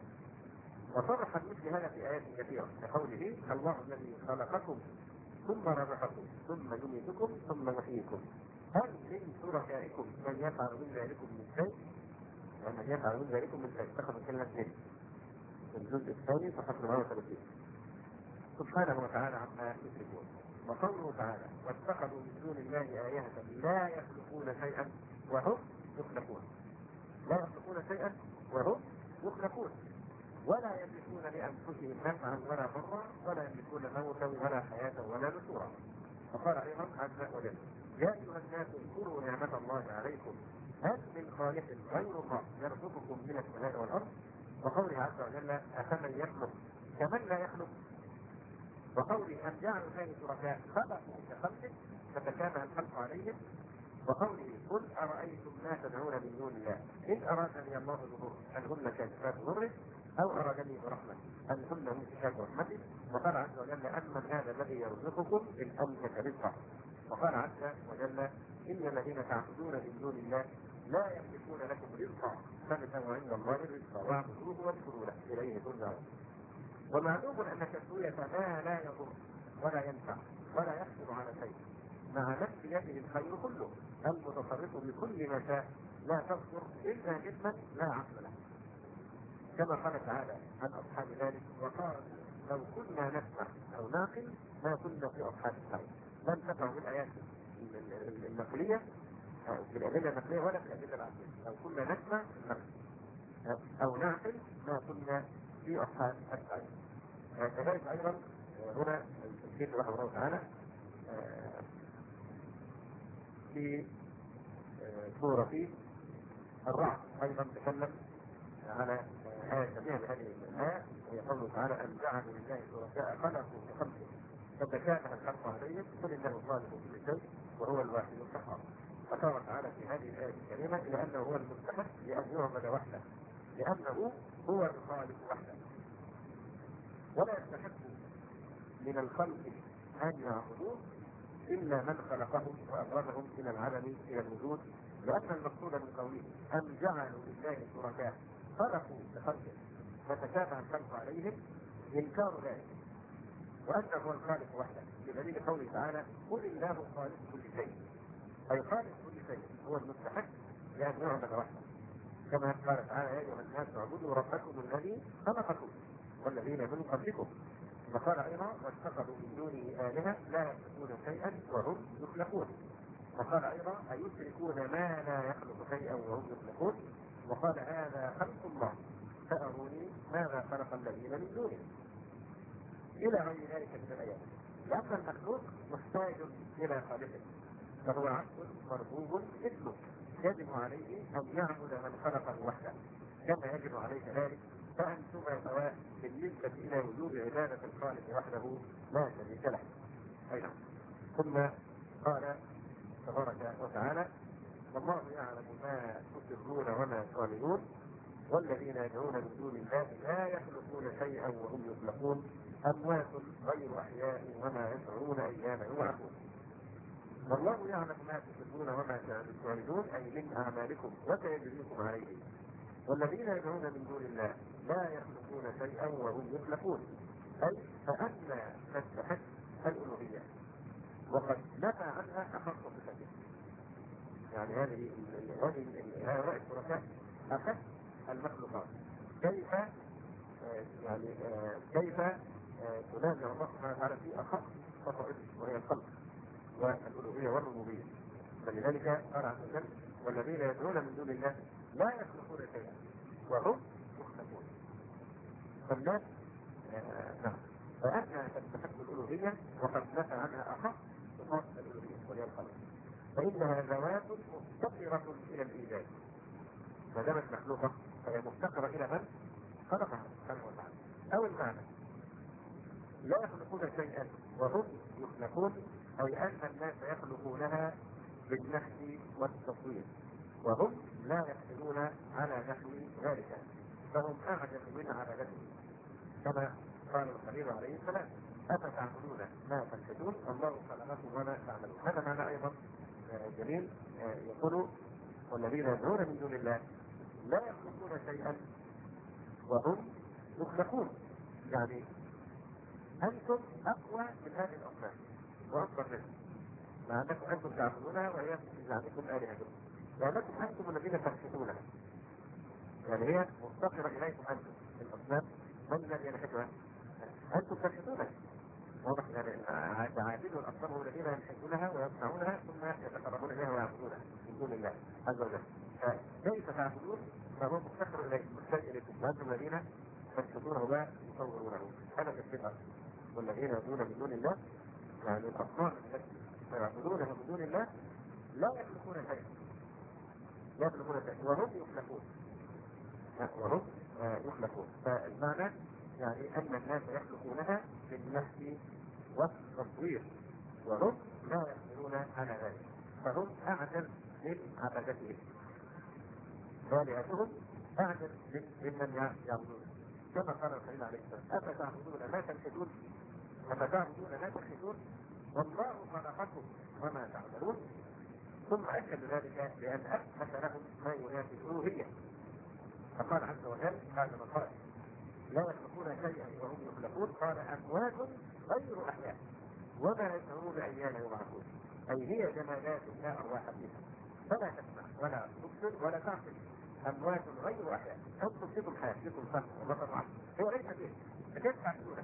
وصرح مثل هذا في آيات كثيرة كقوله الله الذي خلقكم ثم رزقكم ثم يميتكم ثم يحييكم هل من شركائكم من يفعل من ذلكم من شيء؟ من يفعل من ذلكم من شيء تأخذ كلمة من الجزء الثاني صفحة أربعة وثلاثين سبحانه وتعالى عما يشركون. وقوله تعالى واتخذوا من دون الله آلهة لا يخلقون شيئا وهم يخلقون لا يخلقون شيئا وهم يخلقون ولا يملكون لأنفسهم نفعا ولا ضرا ولا يملكون موتا ولا حياة ولا نشورا. فقال أيضا عز وجل يا أيها الناس اذكروا نعمة الله عليكم هل من خالق غير الله يرزقكم من السماء والأرض. وقوله عز وجل أفمن يخلق كمن لا يخلق. وقوله أن جعلوا ذلك شركاء خلقوا كخلقه فتكامل الخلق عليهم. وقوله قل أرأيتم ما تدعون من دون الله إن أرادني الله بضر هل هن كاشفات ضره أو أرادني برحمة هل هن ممسكات رحمته. وقال عز وجل أمن هذا الذي يرزقكم إن أمسك رزقه. وقال عز وجل إن الذين تعبدون من دون الله لا يملكون لكم رزقا فابتغوا عند الله الرزق واعبدوه واشكروا له إليه ترجعون. ومعلوم أن تسوية ما لا يضر ولا ينفع ولا يحصل على شيء مع نفس يده الخير كله المتصرف بكل ما شاء لا تصدر إلا جسما لا عقل له. كما قال تعالى عن أصحاب ذلك وقال لو كنا نسمع أو نعقل ما كنا في أصحاب السعير. لم تقع في الآيات النقلية في الأدلة النقلية ولا في الأدلة العقلية. لو كنا نسمع أو نعقل ما كنا في أصحاب السعير. كذلك أيضا هنا التفسير رحمه الله تعالى في سورة الرعد أيضا تكلم على آية شبيهة بهذه الآية وهي قوله تعالى أن جعلوا لله شركاء خلقوا كخلقه فتشابه الخلق عليهم قل إنه خالق كل شيء وهو الواحد القهار. فقال تعالى في هذه الآية الكريمة إلى أنه هو المستحق لأن يعبد وحده لأنه هو الخالق وحده ولا يستحق من الخلق أن يعبدوه إلا من خلقهم وأخرجهم إلى العالم إلى الوجود. لأن المقصود من قوله أم جعلوا لله شركاء خلقوا كخلقه فتشابه الخلق عليهم إنكار ذلك وأنه هو الخالق وحده بدليل قوله تعالى قل الله خالق كل شيء أي خالق كل شيء هو المستحق لأن يعبد وحده. كما قال تعالى يا أيها الناس اعبدوا ربكم الذي خلقكم والذين من قبلكم. وقال أيضا واتخذوا من دونه آلهة لا يخلقون شيئا وهم يخلقون. وقال أيضا أيشركون ما لا يخلق شيئا وهم يخلقون. وقال هذا خلق الله فأروني ماذا خلق الذين من دونه إلى غير ذلك من الآيات. لأن المخلوق محتاج إلى خالقه فهو عبد مربوب مثله يجب عليه أن يعبد من خلقه وحده كما يجب عليه ذلك فأنتما سواء بالنسبة إلى وجوب عبادة الخالق وحده لا شريك له. أيضا ثم قال تبارك وتعالى والله يعلم ما تسرون وما تعلنون والذين يدعون من دون الله لا يخلقون شيئا وهم يخلقون أموات غير أحياء وما يشعرون أيام يبعثون. والله يعلم ما تسرون وما تعلنون أي من أعمالكم وسيجزيكم عليه. والذين يدعون من دون الله لا يخلقون شيئا وهم يخلقون أي فأنى تستحق الألوهية وقد نفى عنها أخص صفته. يعني هذه هؤلاء الشركاء أخص المخلوقات. كيف يعني كيف تنازع الله سبحانه وتعالى في أخص خصائصه وهي الخلق والألوهية والربوبية. فلذلك قال عز وجل والذين يدعون من دون الله لا يخلقون شيئا وهم يخلقون. فالناس نعم فأنها تستحق الألوهية وقد نفى عنها أخص صفات الألوهية وهي الخلق فإنها ذوات مفتقرة إلى الإيجاد. ما دامت مخلوقة فهي مفتقرة إلى من خلقها سبحانه وتعالى. أو المعنى لا يخلقون شيئا وهم يخلقون، أي أن الناس يخلقونها بالنفس والتصوير، وهم لا يقدرون على نحو ذلك، فهم أعجز من عبادته، كما قال الخليل عليه السلام: أفتعبدون ما تنحتون الله خلقكم وما تعملون. هذا معنى أيضا جميل يقول: والذين يدعون من دون الله لا يخلقون شيئا وهم يخلقون، يعني أنتم أقوى من هذه الأصنام وأكبر منها، مع أنكم أنتم تعبدونها وهي في زعمكم آلهتكم، لأنكم أنتم الذين تنحتونها، يعني هي مفتقرة إليكم أنتم الأصنام. من الذي ينحتها؟ أنتم تنحتونها، واضح؟ يعني عابدوا الأصنام هم الذين ينحتونها ويصنعونها ثم يتقربون إليها ويعبدونها من دون الله عز وجل. فكيف تعبدون فهو مفتقر إليكم، محتاج إليكم، وأنتم الذين تنحتونه ويصورونه. هذا تفسير. والذين يدعون من دون الله يعني الأصنام التي يعبدونها من دون الله لا يخلقون شيئا، لا يخلقون شيئا وهم يخلقون، وهم يخلقون. فالمعنى يعني أن الناس يخلقونها بالنفس والتصوير وهم لا يقدرون على ذلك، فهم أعجز من عبادتهم، آلهتهم أعجز ممن يعبدون، كما قال الخليل عليه السلام: أفتعبدون ما تنحتون أفتعبدون ما تنحتون والله خلقكم وما تعملون. ثم أكد ذلك بأن أثبت لهم ما ينافي الألوهية، فقال عز وجل بعد ما قال لا يخلقون شيئا وهم يخلقون قال: أموات غير أحياء وما يشعرون أيان يبعثون، أي هي جمادات لا أرواح فيها، فلا تسمع ولا تبصر ولا تعقل، أموات غير أحياء. أنتم فيكم حياة، فيكم سمع وبصر وعقل، هو ليس فيه، فكيف تعقلونه؟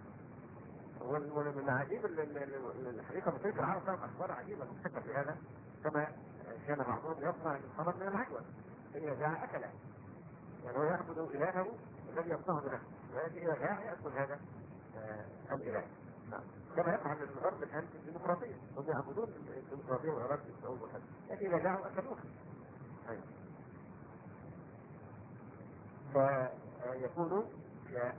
ومن عجيب الحقيقة مثل العرب لهم أخبار عجيبة مستقبل في هذا، كما كان بعضهم يصنع الخمر من العجوة، فإذا جاء أكله، يعني هو يعبد إلهه الذي يصنعه بنفسه، ويأتي إذا جاء يأكل هذا آه الإله. نعم. كما يفعل الغرب الآن في الديمقراطية، هم يعبدون الديمقراطية وإرادة الشعوب وكذا، لكن إذا جاءوا أكلوها. أيوه. فيقول يا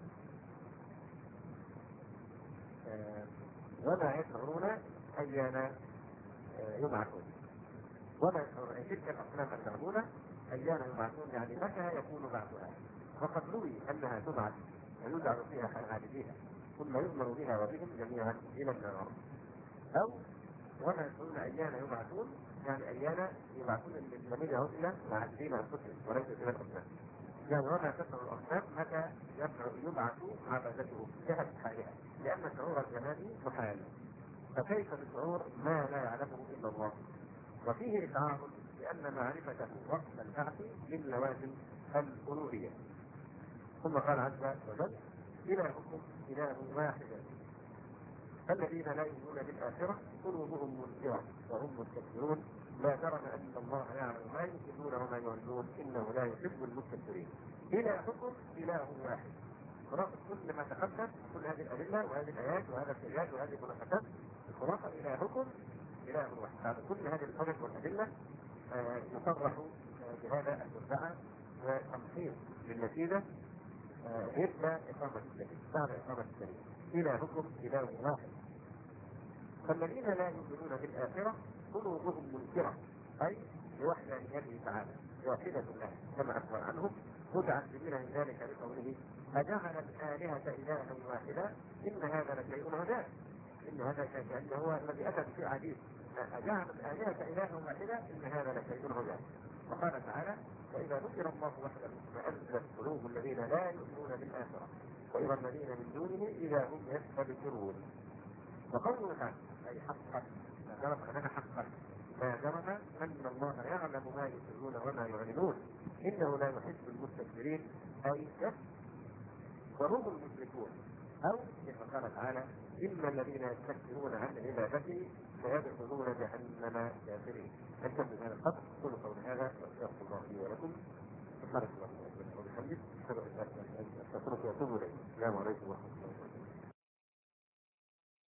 آه وما يشعرون أيان يبعثون، وما يشعرون أي تلك الأصنام المعبودة أيان يبعثون، يعني متى يكون بعثها. وقد روي أنها تبعث ويدعى فيها عابديها ثم يؤمر بها وبهم جميعا إلى النار. أو وما يشعرون أيان يبعثون، يعني أيان يبعثون الذين يعود إلى معبدين أنفسهم وليس إلى الأصنام، يعني وما تشعر الأصنام متى يبعث عبادته جهة حالها، لأن شعور الجمال محال، فكيف بشعور ما لا يعلمه إلا الله؟ وفيه إشعار بأن معرفته وقت البعث من لوازم الألوهية. ثم قال عز وجل: إلهكم إله واحد فالذين لا يؤمنون بالآخرة قلوبهم منكرة وهم مستكبرون، لا جرم أن الله يعلم ما يسرون وما يعلنون إنه لا يحب المستكبرين. إلهكم إله واحد. خلاصة كل ما تقدم، كل هذه الأدلة وهذه الآيات وهذا السياج وهذه المناسبات، الخلاصة إلهكم إله واحد. بعد كل هذه الحجج والأدلة يصرح بهذا المدعى وتمحيص للنتيجة مثل إقامة الدليل، بعد إقامة الدليل إلهكم إله واحد فالذين لا يؤمنون بالآخرة قلوبهم منكرة، أي بوحدانيته تعالى واحدة الله كما أخبر عنهم متعجبين من ذلك لقوله: أجعل الآلهة إلها واحدا إن هذا لشيء عجاب. إن هذا شيء هو الذي أتى في عجيب، أجعل الآلهة إلها واحدا إن هذا لشيء عجاب. وقال تعالى: وإذا ذكر الله وحده فأنزلت قلوب الذين لا يؤمنون بالآخرة وإذا الذين من دونه إذا هم يستبشرون. وقوله تعالى أي حقا، ما جرم أننا حقا، ما جرم أن الله يعلم ما يسرون وما يعلنون إنه لا يحب المستكبرين، أي وهم المشركون. أو كما قال تعالى: إن الذين يستكبرون عن عبادته سيدخلون جهنم كافرين. أنتم بهذا القدر كل قول هذا واستغفر الله لي ولكم سبحانك اللهم وبحمدك أشهد أن لا إله إلا أنت أستغفرك وأتوب إليك. السلام عليكم ورحمة الله وبركاته.